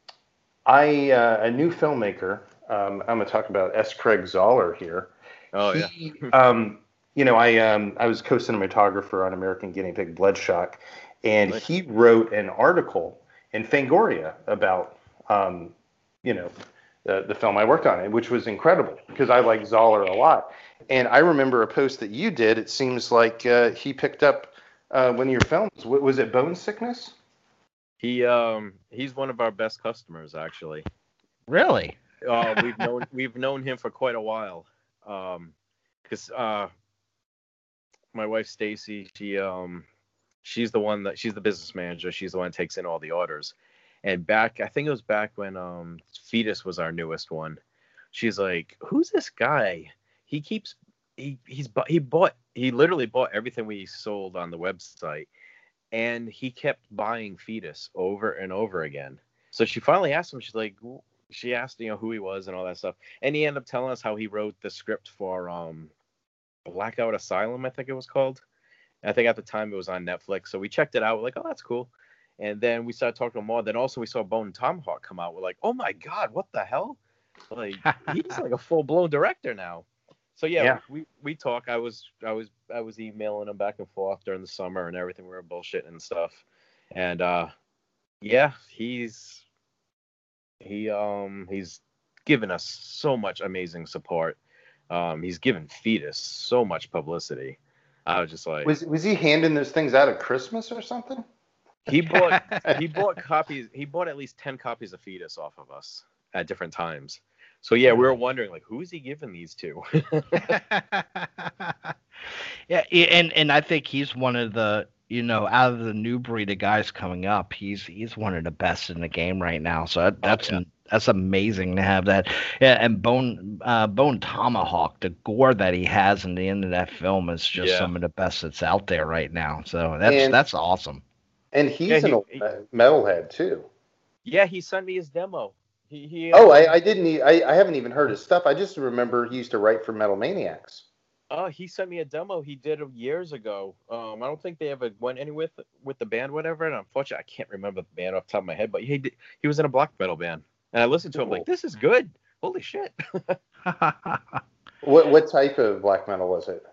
I uh, a new filmmaker. Um, I'm going to talk about S. Craig Zoller here. Oh He, um, you know, I um, I was co-cinematographer on American Guinea Pig Bloodshot, and Nice. he wrote an article in Fangoria about, um, you know, the, the film I worked on, which was incredible because I like Zoller a lot. And I remember a post that you did. It seems like uh, he picked up uh, one of your films. W- Was it Bone Sickness? He um he's one of our best customers actually. Really? Uh, we've known we've known him for quite a while. Um, because uh, my wife Stacy, she um she's the one that she's the business manager. She's the one that takes in all the orders. And back, I think it was back when um Fetus was our newest one. She's like, "Who's this guy? He keeps he he's bu- he bought he literally bought everything we sold on the website, and he kept buying Fetus over and over again." So she finally asked him. She's like, she asked, you know, who he was and all that stuff, and he ended up telling us how he wrote the script for um Blackout Asylum, I think it was called. I think at the time it was on Netflix, so we checked it out. We're like, oh, that's cool. And then we started talking more. Then also we saw Bone Tomahawk come out. We're like, oh my god, what the hell? Like he's like a full blown director now. So yeah, Yeah. we we talk. I was I was I was emailing him back and forth during the summer and everything. We were bullshitting and stuff. And uh, yeah, he's he um he's given us so much amazing support. Um, he's given Fetus so much publicity. I was just like, Was was he handing those things out at Christmas or something? he bought he bought copies. He bought at least ten copies of Fetus off of us at different times. So yeah, we were wondering like, who is he giving these to? Yeah, and and I think he's one of the, you know, out of the new breed of guys coming up, he's he's one of the best in the game right now. So that, that's yeah. that's amazing to have that. Yeah, and Bone uh, Bone Tomahawk, the gore that he has in the end of that film is just Yeah. some of the best that's out there right now. So that's And- that's awesome. And he's Yeah, he- an old he- metalhead too. Yeah, he sent me his demo. He, he Oh, I, I didn't. e- I, I haven't even heard his stuff. I just remember he used to write for Metal Maniacs. Oh, he sent me a demo he did years ago. Um, I don't think they ever went anywhere with with the band, whatever. And unfortunately, I can't remember the band off the top of my head. But he did, he was in a black metal band, and I listened to him like, this is good. Holy shit! What what type of black metal was it?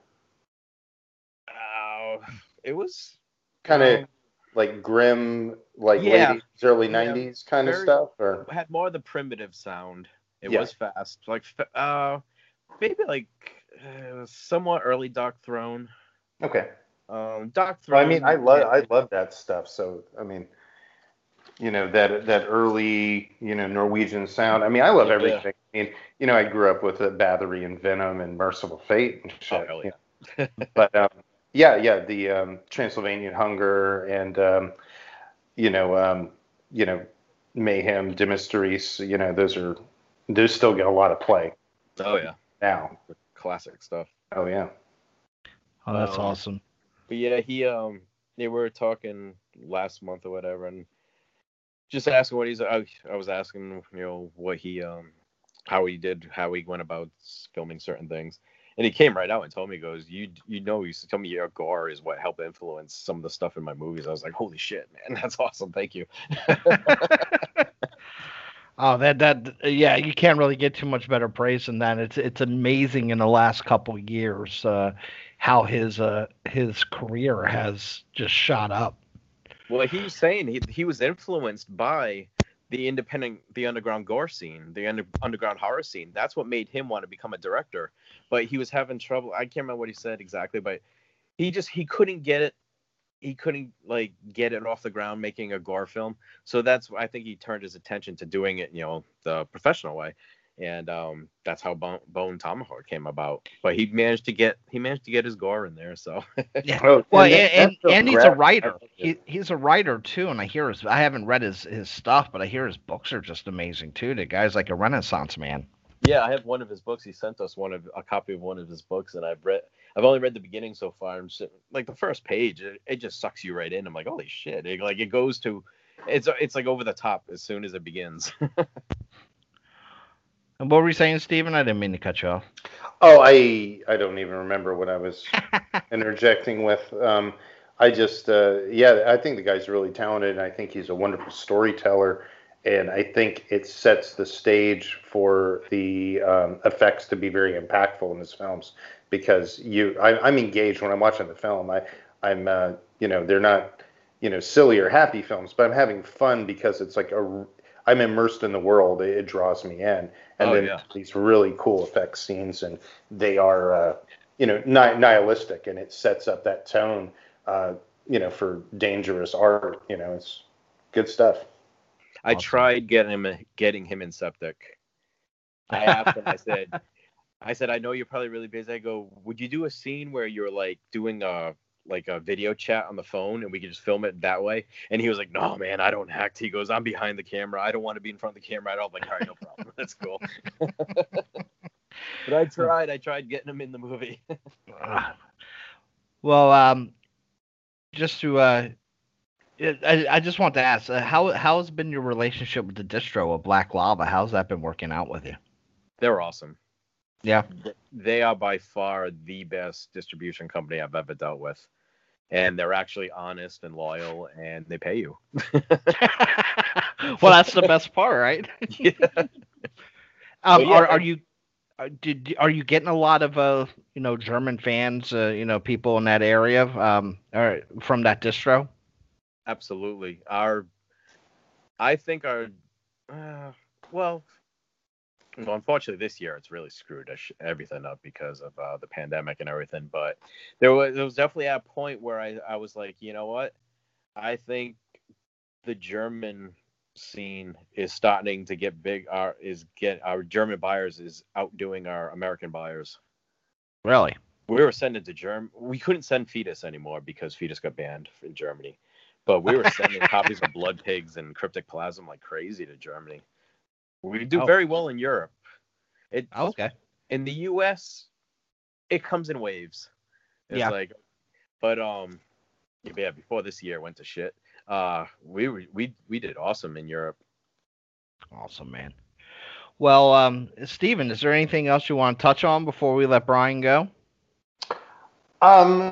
Uh, it was Kind of um, like grim, like Yeah. late eighties, early Yeah. nineties kind of Very- stuff, or had more of the primitive sound. It Yeah. was fast, like fa- uh, maybe like uh, somewhat early Dark Throne. okay. Um, Dark Well, Throne. I mean, I love yeah. I love that stuff. So I mean, you know, that that early, you know, Norwegian sound. I mean, I love Yeah. everything. I mean, you know, I grew up with uh, Bathory and Venom and Merciful Fate and Oh, shit. hell you yeah. know. But um, yeah, yeah, the um, Transylvanian Hunger and um, you know, um, you know, Mayhem, Demisteries. You know, those are those still get a lot of play. Oh yeah, now. classic stuff. Oh yeah. Oh, that's Um, awesome. But yeah, he um they were talking last month or whatever, and just asking what he's. I, I was asking, you know, what he um how he did, how he went about filming certain things, and he came right out and told me, he goes, you you know, he used to tell me your gore is what helped influence some of the stuff in my movies. I was like, holy shit, man, that's awesome, thank you. Oh, that that yeah, you can't really get too much better praise than that. It's it's amazing in the last couple of years uh, how his uh, his career has just shot up. Well, he was saying he he was influenced by the independent, the underground gore scene, the under, underground horror scene. That's what made him want to become a director. But he was having trouble. I can't remember what he said exactly, but he just he couldn't get it. He couldn't like get it off the ground making a gore film. So that's I think he turned his attention to doing it, you know, the professional way. And um, that's how Bone, Bone Tomahawk came about. But he managed to get he managed to get his gore in there. So Yeah. Oh, Well, and and that- and, that's so and he's a graphic. writer. I He, he's a writer too, and I hear his. I haven't read his his stuff, but I hear his books are just amazing too. The guy's like a Renaissance man. yeah, I have one of his books. He sent us one of a copy of one of his books, and I've read. I've only read the beginning so far. I'm just, like the first page, it, it just sucks you right in. I'm like, holy shit! It, like it goes to, it's it's like over the top as soon as it begins. And what were you saying, Stephen? I didn't mean to cut you off. Oh, I I don't even remember what I was interjecting with. Um, I just uh, yeah, I think the guy's really talented, and I think he's a wonderful storyteller, and I think it sets the stage for the um, effects to be very impactful in his films because you I, I'm engaged when I'm watching the film. I I'm uh, you know they're not you know silly or happy films, but I'm having fun because it's like a I'm immersed in the world. It, it draws me in, and Oh, then yeah. these really cool effects scenes, and they are uh, you know ni- nihilistic, and it sets up that tone. Uh, you know, for dangerous art, you know, it's good stuff. I Awesome. tried getting him getting him in Septic. I asked him. I said, I said, I know you're probably really busy. I go, would you do a scene where you're like doing a like a video chat on the phone and we could just film it that way? And he was like, no, man, I don't act. He goes, I'm behind the camera. I don't want to be in front of the camera at all. I'm like, all right, no problem. That's cool. But I tried. I tried getting him in the movie. Ah. Well, um, just to uh, I, I just want to ask, uh, how how has been your relationship with the distro of Black Lava? How's that been working out with you? They're awesome. Yeah. They are by far the best distribution company I've ever dealt with. And they're actually honest and loyal, and they pay you. Well, that's the best part, right? Yeah. Um, Well, yeah, are are they- you are, did are you getting a lot of uh you know German fans, uh, you know people in that area um or from that distro? Absolutely. Our, I think our, uh, well, well, unfortunately this year it's really screwed us- everything up because of uh, the pandemic and everything. But there was, there was definitely a point where I, I was like, you know what? I think the German scene is starting to get big. Our is get our German buyers is outdoing our American buyers. Really? We were sending to Germ. We couldn't send Fetus anymore because Fetus got banned in Germany. But we were sending copies of Blood Pigs and Cryptic Plasm like crazy to Germany. We do Oh. very well in Europe. It Okay. in the U S it comes in waves. It's Yeah. like, but um, yeah. Before this year went to shit, uh, we were, we we did awesome in Europe. Awesome, man. Well, um, Steven, is there anything else you want to touch on before we let Brian go? Um,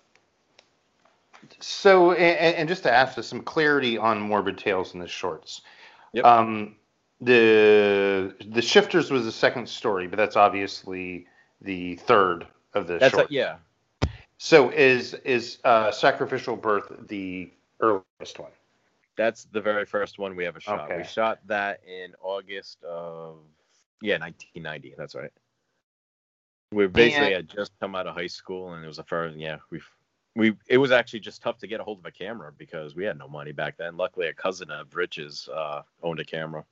so, and, and just to ask for some clarity on Morbid Tales in the shorts. Yep. Um, the the Shifters was the second story, but that's obviously the third of the That's a, shorts. yeah. So is is uh, Sacrificial Birth the earliest one? That's the very first one we ever shot. Okay. We shot that in August of yeah, nineteen ninety. That's right. We basically And- had just come out of high school, and it was the first. Yeah, we we it was actually just tough to get a hold of a camera because we had no money back then. Luckily, a cousin of Rich's uh, owned a camera.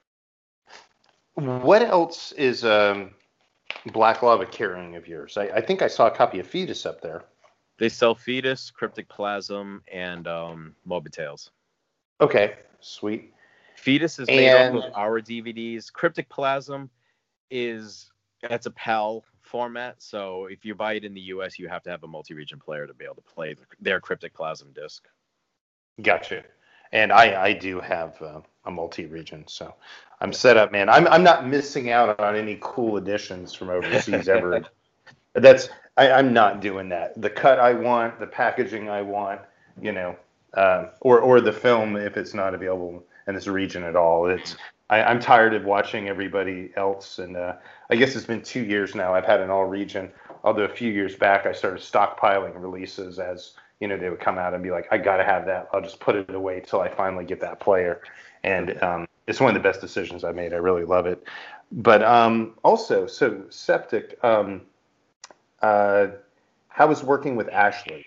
What else is um, Black Lava carrying of yours? I, I think I saw a copy of Fetus up there. They sell Fetus, Cryptic Plasm, and um, Morbid Tales. Okay, sweet. Fetus is made And- off of our D V Ds. Cryptic Plasm is That's a PAL format, so if you buy it in the U S, you have to have a multi-region player to be able to play their Cryptic Plasm disc. Gotcha. And I, I do have uh, a multi-region, so I'm set up, man. I'm I'm not missing out on any cool additions from overseas ever. That's I, I'm not doing that. The cut I want, the packaging I want, you know, uh, or or the film if it's not available in this region at all. It's I, I'm tired of watching everybody else, and uh, I guess it's been two years now. I've had an all region. Although a few years back, I started stockpiling releases as you know they would come out and be like, I gotta have that. I'll just put it away till I finally get that player, and um, it's one of the best decisions I made. I really love it. But um, also, so Septic. Um, Uh, how was working with Ashley?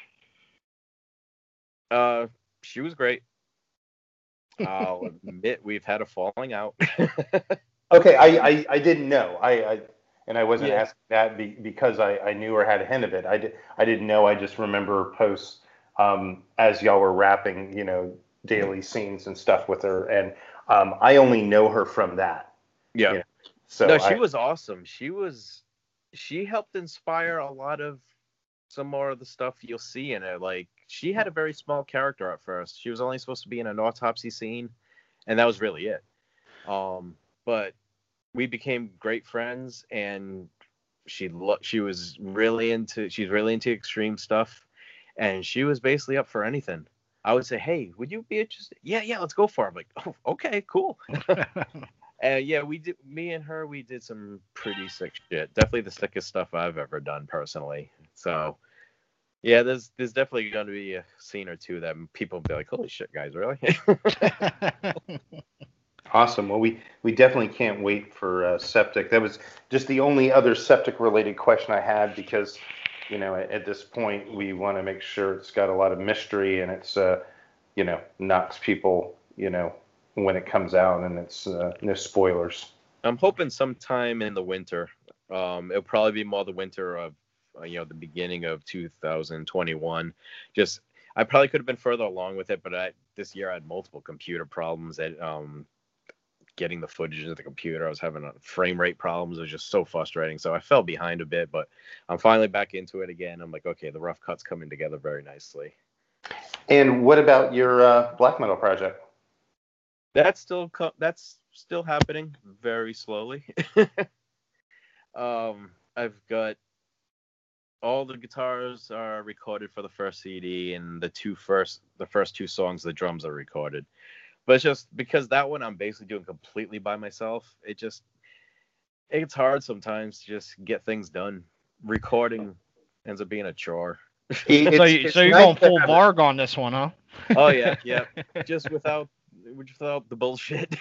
Uh, she was great. I'll admit we've had a falling out. Okay, I, I, I didn't know. I, I and I wasn't Yeah. asking that be, because I, I knew or had a hint of it. I did I didn't know. I just remember posts um, as y'all were rapping, you know, daily scenes and stuff with her, and um, I only know her from that. Yeah. You know, so no, she I, was awesome. She was. She helped inspire a lot of some more of the stuff you'll see in it. Like, she had a very small character at first. She was only supposed to be in an autopsy scene, and that was really it. Um, but we became great friends, and she lo- she was really into she's really into extreme stuff, and she was basically up for anything. I would say, hey, would you be interested? Yeah, yeah, let's go for it. I'm like, oh, okay, cool. Uh, yeah, we did. Me and her, we did some pretty sick shit. Definitely the sickest stuff I've ever done personally. So, yeah, there's there's definitely going to be a scene or two that people will be like, "Holy shit, guys, really?" Awesome. Well, we, we definitely can't wait for uh, Septic. That was just the only other Septic-related question I had because, you know, at, at this point, we want to make sure it's got a lot of mystery and it's, uh, you know, knocks people, you know, when it comes out and it's uh, no spoilers. I'm hoping sometime in the winter. Um, it'll probably be more the winter of, uh, you know, the beginning of two thousand twenty-one. Just, I probably could have been further along with it, but I, this year I had multiple computer problems at um, getting the footage into the computer. I was having a frame rate problems. It was just so frustrating. So I fell behind a bit, but I'm finally back into it again. I'm like, okay, the rough cut's coming together very nicely. And what about your uh, black metal project? That's still co- that's still happening very slowly. um, I've got all the guitars are recorded for the first C D, and the two first the first two songs, the drums are recorded. But it's just because that one I'm basically doing completely by myself. It just it's hard sometimes to just get things done. Recording ends up being a chore. It's- so, you, it's so you're nice going to full have it. Varg on this one, huh? Oh yeah, yeah. Just without without the bullshit.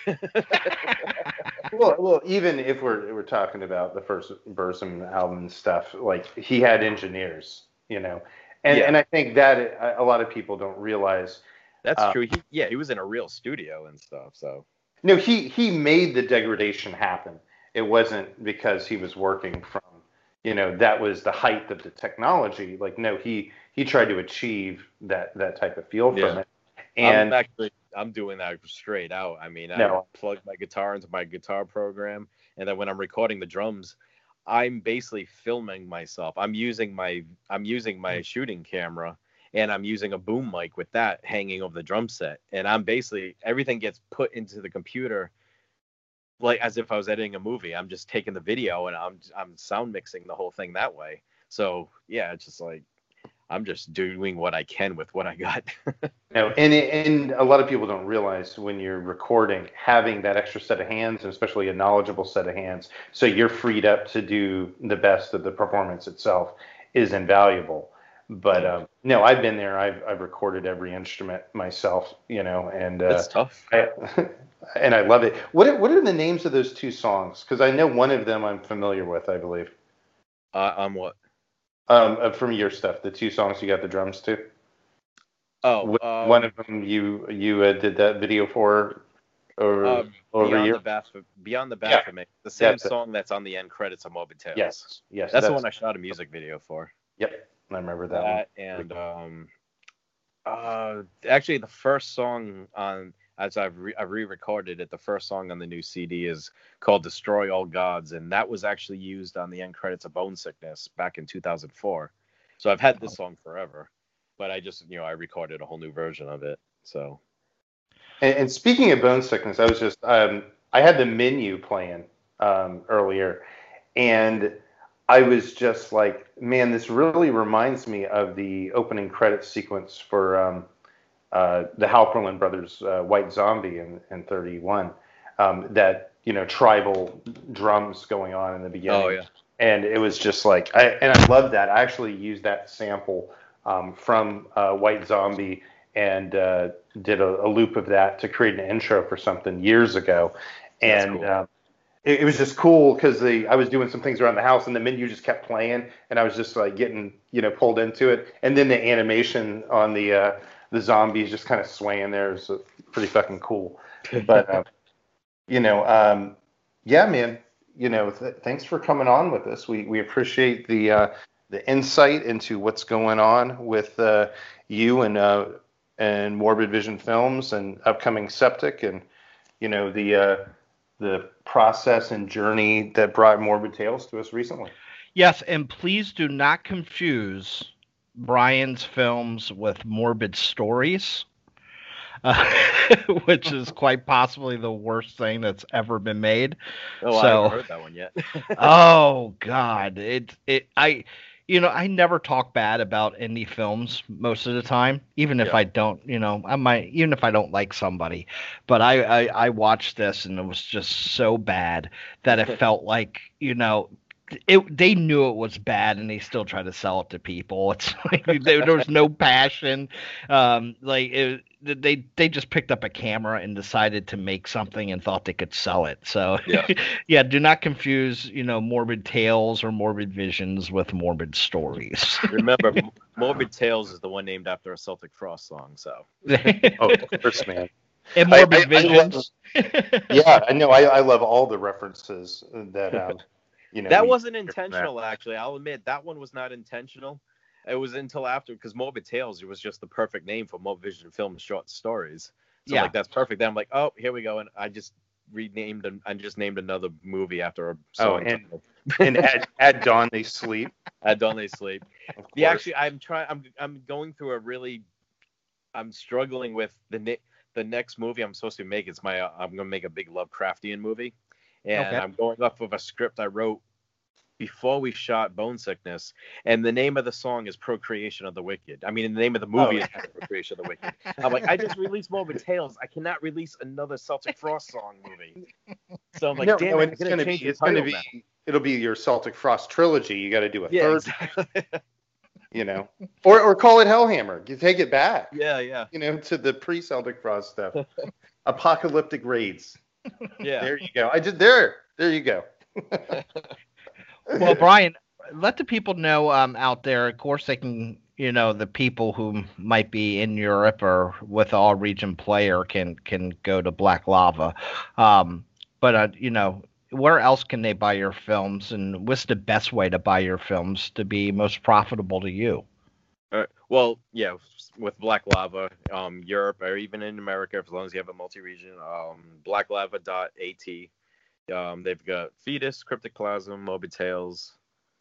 Well, well, even if we're we're talking about the first Burzum album and stuff, like he had engineers, you know, and Yeah. and I think that a lot of people don't realize. That's Uh, true. He, yeah, he was in a real studio and stuff. So No, he he made the degradation happen. It wasn't because he was working from, you know, that was the height of the technology. Like, no, he he tried to achieve that that type of feel from Yeah. it. And I'm actually I'm doing that straight out. I mean, No. I plug my guitar into my guitar program, and then when I'm recording the drums, I'm basically filming myself. I'm using my I'm using my shooting camera, and I'm using a boom mic with that hanging over the drum set, and I'm basically everything gets put into the computer like as if I was editing a movie. I'm just taking the video and I'm I'm sound mixing the whole thing that way. So yeah, it's just like I'm just doing what I can with what I got. No, and and a lot of people don't realize when you're recording, having that extra set of hands, and especially a knowledgeable set of hands, so you're freed up to do the best of the performance itself, is invaluable. But um, no, I've been there. I've I've recorded every instrument myself, you know, and uh, That's tough. I, and I love it. What are, what are the names of those two songs? Because I know one of them I'm familiar with, I believe. Uh, I'm what? Um, uh, from your stuff, the two songs you got the drums to. Oh, Wh- um, one of them you you uh, did that video for over uh, over a Beyond year. the Baphomet, Beyond the Yeah. Baphomet, the same That's it. song that's on the end credits of Morbid Tales. Yes, yes, that's, the one I shot a music video for. Yep, I remember that, That and um, uh, actually the first song on as I've re- I've re-recorded it. The first song on the new C D is called "Destroy All Gods," and that was actually used on the end credits of Bone Sickness back in two thousand four. So I've had this song forever, but I just you know I recorded a whole new version of it. So. And, and speaking of Bone Sickness, I was just um, I had the menu playing um, earlier, and I was just like, man, this really reminds me of the opening credits sequence for um, uh, the Halperin Brothers' uh, White Zombie in, in thirty-one. Um, that, you know, tribal drums going on in the beginning. Oh, yeah. And it was just like, I, and I love that. I actually used that sample um, from uh, White Zombie and uh, did a, a loop of that to create an intro for something years ago. And cool. uh, it, it was just cool because I was doing some things around the house and the menu just kept playing, and I was just like getting, you know, pulled into it. And then the animation on the uh, the zombies just kind of swaying there was pretty fucking cool. But uh, you know, um, yeah, man, you know, th- thanks for coming on with us. We we appreciate the uh, the insight into what's going on with uh, you and uh, and Morbid Vision Films and upcoming Septic, and you know the uh, the process and journey that brought Morbid Tales to us recently. Yes, and please do not confuse Brian's films with Morbid Stories, uh, which is quite possibly the worst thing that's ever been made. Oh, so, I haven't heard that one yet. oh God, it it I. You know, I never talk bad about indie films most of the time, even if Yeah. I don't, you know, I might, even if I don't like somebody. But I, I, I watched this and it was just so bad that it felt like, you know, it, they knew it was bad and they still tried to sell it to people. It's like there, there was no passion. Um, like it, they they just picked up a camera and decided to make something and thought they could sell it. So Yeah. yeah, do not confuse, you know, Morbid Tales or Morbid Visions with Morbid Stories. Remember, M- Morbid Tales is the one named after a Celtic Frost song. So Oh, of course, man. And Morbid I- I- I Visions. Yeah, I know. I, I love all the references that um, you know. that we- wasn't intentional, actually. I'll admit that one was not intentional. It was until after, because Morbid Tales, it was just the perfect name for Morbid Vision Film short stories. So Yeah. like that's perfect. Then I'm like, oh, here we go, and I just renamed and I just named another movie after a Oh, song. and and at, at dawn they sleep. At Dawn They Sleep. Of Yeah, course. actually, I'm trying. I'm I'm going through a really. I'm struggling with the ne- the next movie I'm supposed to make. It's my. Uh, I'm gonna make a big Lovecraftian movie, and Okay. I'm going off of a script I wrote before we shot Bone Sickness, and the name of the song is Procreation of the Wicked. I mean, the name of the movie Oh. is Procreation of the Wicked. I'm like, I just released Morbid Tales. I cannot release another Celtic Frost song movie. So I'm like, no, damn no, it, it's I'm gonna gonna be change the it's gonna title be now. it'll be your Celtic Frost trilogy. You got to do a Yeah, third, exactly. you know, or or call it Hellhammer. You take it back, yeah, yeah, you know, to the pre Celtic Frost stuff. Apocalyptic Raids. yeah. There you go. I just there there you go. Well, Brian, let the people know um, out there. Of course, they can, you know, the people who might be in Europe or with All Region Player can can go to Black Lava. Um, but, uh, you know, where else can they buy your films, and what's the best way to buy your films to be most profitable to you? Uh, well, yeah, with Black Lava, um, Europe or even in America, as long as you have a multi-region, um, black lava dot a t. Um, they've got Fetus, Cryptic Plasm, Morbid Tales,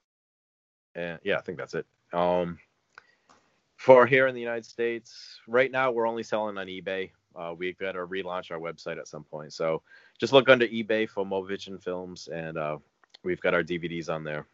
and yeah, I think that's it. Um, for here in the United States, right now we're only selling on eBay. Uh, we've got to relaunch our website at some point, so just look under eBay for Morbid Vision Films, and uh, we've got our D V Ds on there.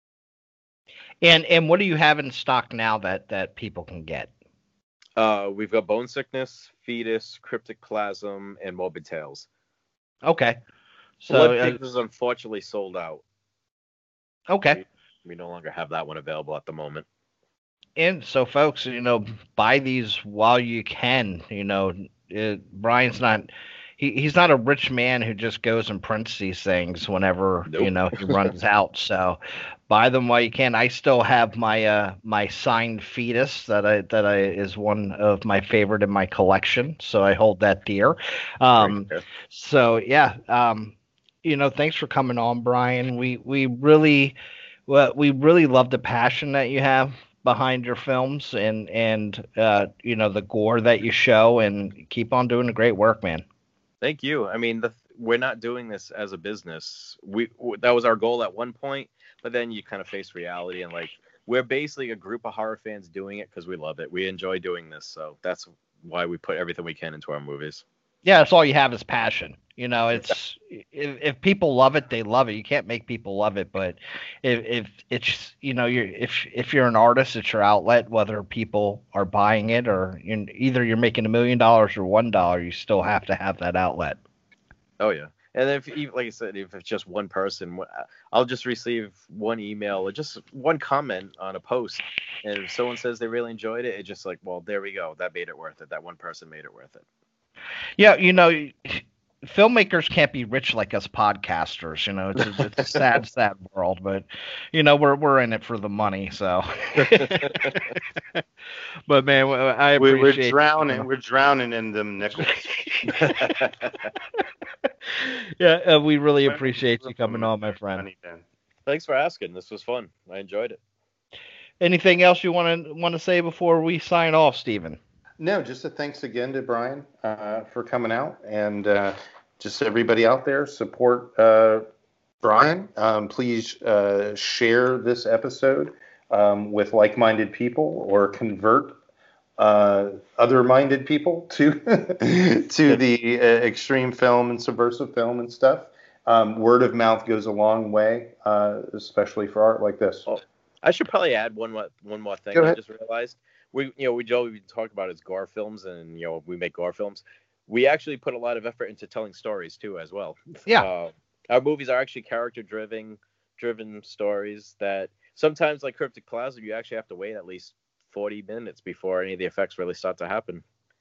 And and what do you have in stock now that, that people can get? Uh, we've got Bone Sickness, Fetus, Cryptic Plasm, and Morbid Tales. Okay. So, Blood uh, Pigs is unfortunately sold out. okay. We no longer have that one available at the moment. And so, folks, you know, buy these while you can. You know, it, Brian's not. He, he's not a rich man who just goes and prints these things whenever Nope. you know he runs out. So buy them while you can. I still have my uh my signed Fetus that I that I is one of my favorite in my collection. So I hold that dear. Um, Great. so yeah, um, you know, thanks for coming on, Brian. We we really well we really love the passion that you have behind your films and and uh, you know, the gore that you show, and keep on doing the great work, man. Thank you. I mean, the, we're not doing this as a business. We w- that was our goal at one point, but then you kind of face reality, and like we're basically a group of horror fans doing it because we love it. We enjoy doing this, so that's why we put everything we can into our movies. Yeah, that's all you have is passion. You know, it's if, if people love it, they love it. You can't make people love it, but if, if it's, you know, you're if if you're an artist, it's your outlet. Whether people are buying it or you're, either you're making a million dollars or one dollar, you still have to have that outlet. Oh yeah, and if like I said, if it's just one person, I'll just receive one email or just one comment on a post, and if someone says they really enjoyed it, it's just like, well, there we go. That made it worth it. That one person made it worth it. Yeah, you know, filmmakers can't be rich like us podcasters. You know, it's a, it's a sad, sad world. But you know, we're we're in it for the money. So, but man, I appreciate. We're drowning. You know. We're drowning in them nickels. Yeah, uh, we really appreciate you coming on, my friend. Thanks for asking. This was fun. I enjoyed it. Anything else you want to want to say before we sign off, Stephen? No, just a thanks again to Brian uh, for coming out, and uh, just everybody out there, support uh, Brian. Um, please uh, share this episode um, with like-minded people, or convert uh, other-minded people to to the uh, extreme film and subversive film and stuff. Um, word of mouth goes a long way, uh, especially for art like this. Oh, I should probably add one more one more thing. I just realized. We, you know, we always talk about as gore films, and you know, we make gore films. We actually put a lot of effort into telling stories too, as well. Yeah, uh, our movies are actually character-driven, driven stories that sometimes, like Cryptic Plasm, you actually have to wait at least forty minutes before any of the effects really start to happen.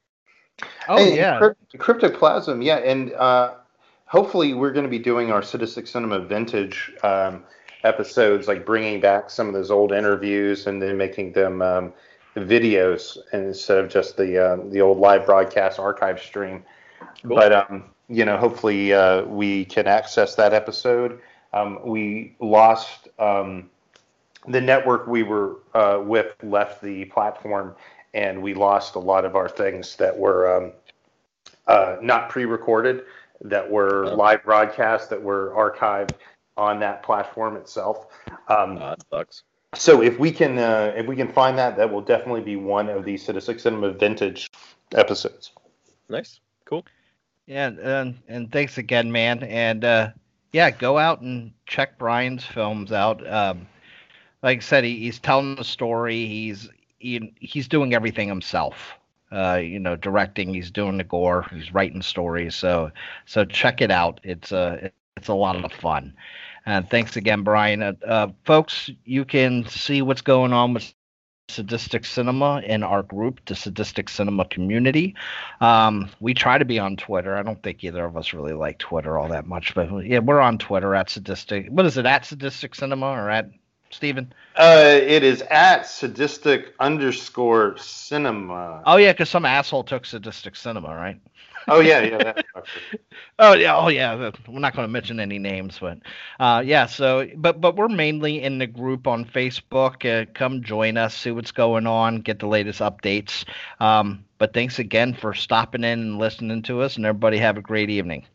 Oh hey, yeah, Crypt- Cryptic Plasm, yeah, and uh, hopefully we're going to be doing our Sadistic Cinema vintage um, episodes, like bringing back some of those old interviews and then making them. Um, videos instead of just the uh, the old live broadcast archive stream. Cool. But um, you know, hopefully uh, we can access that episode. Um, we lost um, the network we were uh, with left the platform, and we lost a lot of our things that were um, uh, not pre-recorded, that were oh. live broadcasts, that were archived on that platform itself. Um, uh, that sucks. So if we can uh, if we can find that, that will definitely be one of the Sadistic Cinema vintage episodes. Nice, cool. Yeah, and and thanks again, man. And uh, yeah, go out and check Brian's films out. Um, like I said, he, he's telling the story. He's he, he's doing everything himself. Uh, you know, directing. He's doing the gore. He's writing stories. So so check it out. It's a it's a lot of fun. And thanks again, Brian. Uh, uh, folks, you can see what's going on with Sadistic Cinema in our group, the Sadistic Cinema community. Um, we try to be on Twitter. I don't think either of us really like Twitter all that much, but yeah, we're on Twitter at Sadistic. What is it, at Sadistic Cinema or at Stephen? Uh, it is at Sadistic underscore Cinema. Oh yeah, because some asshole took Sadistic Cinema, right? Oh yeah, yeah. That, oh yeah, oh yeah. We're not going to mention any names, but uh, yeah. So, but but we're mainly in the group on Facebook. Uh, come join us, see what's going on, get the latest updates. Um, but thanks again for stopping in and listening to us, and everybody have a great evening.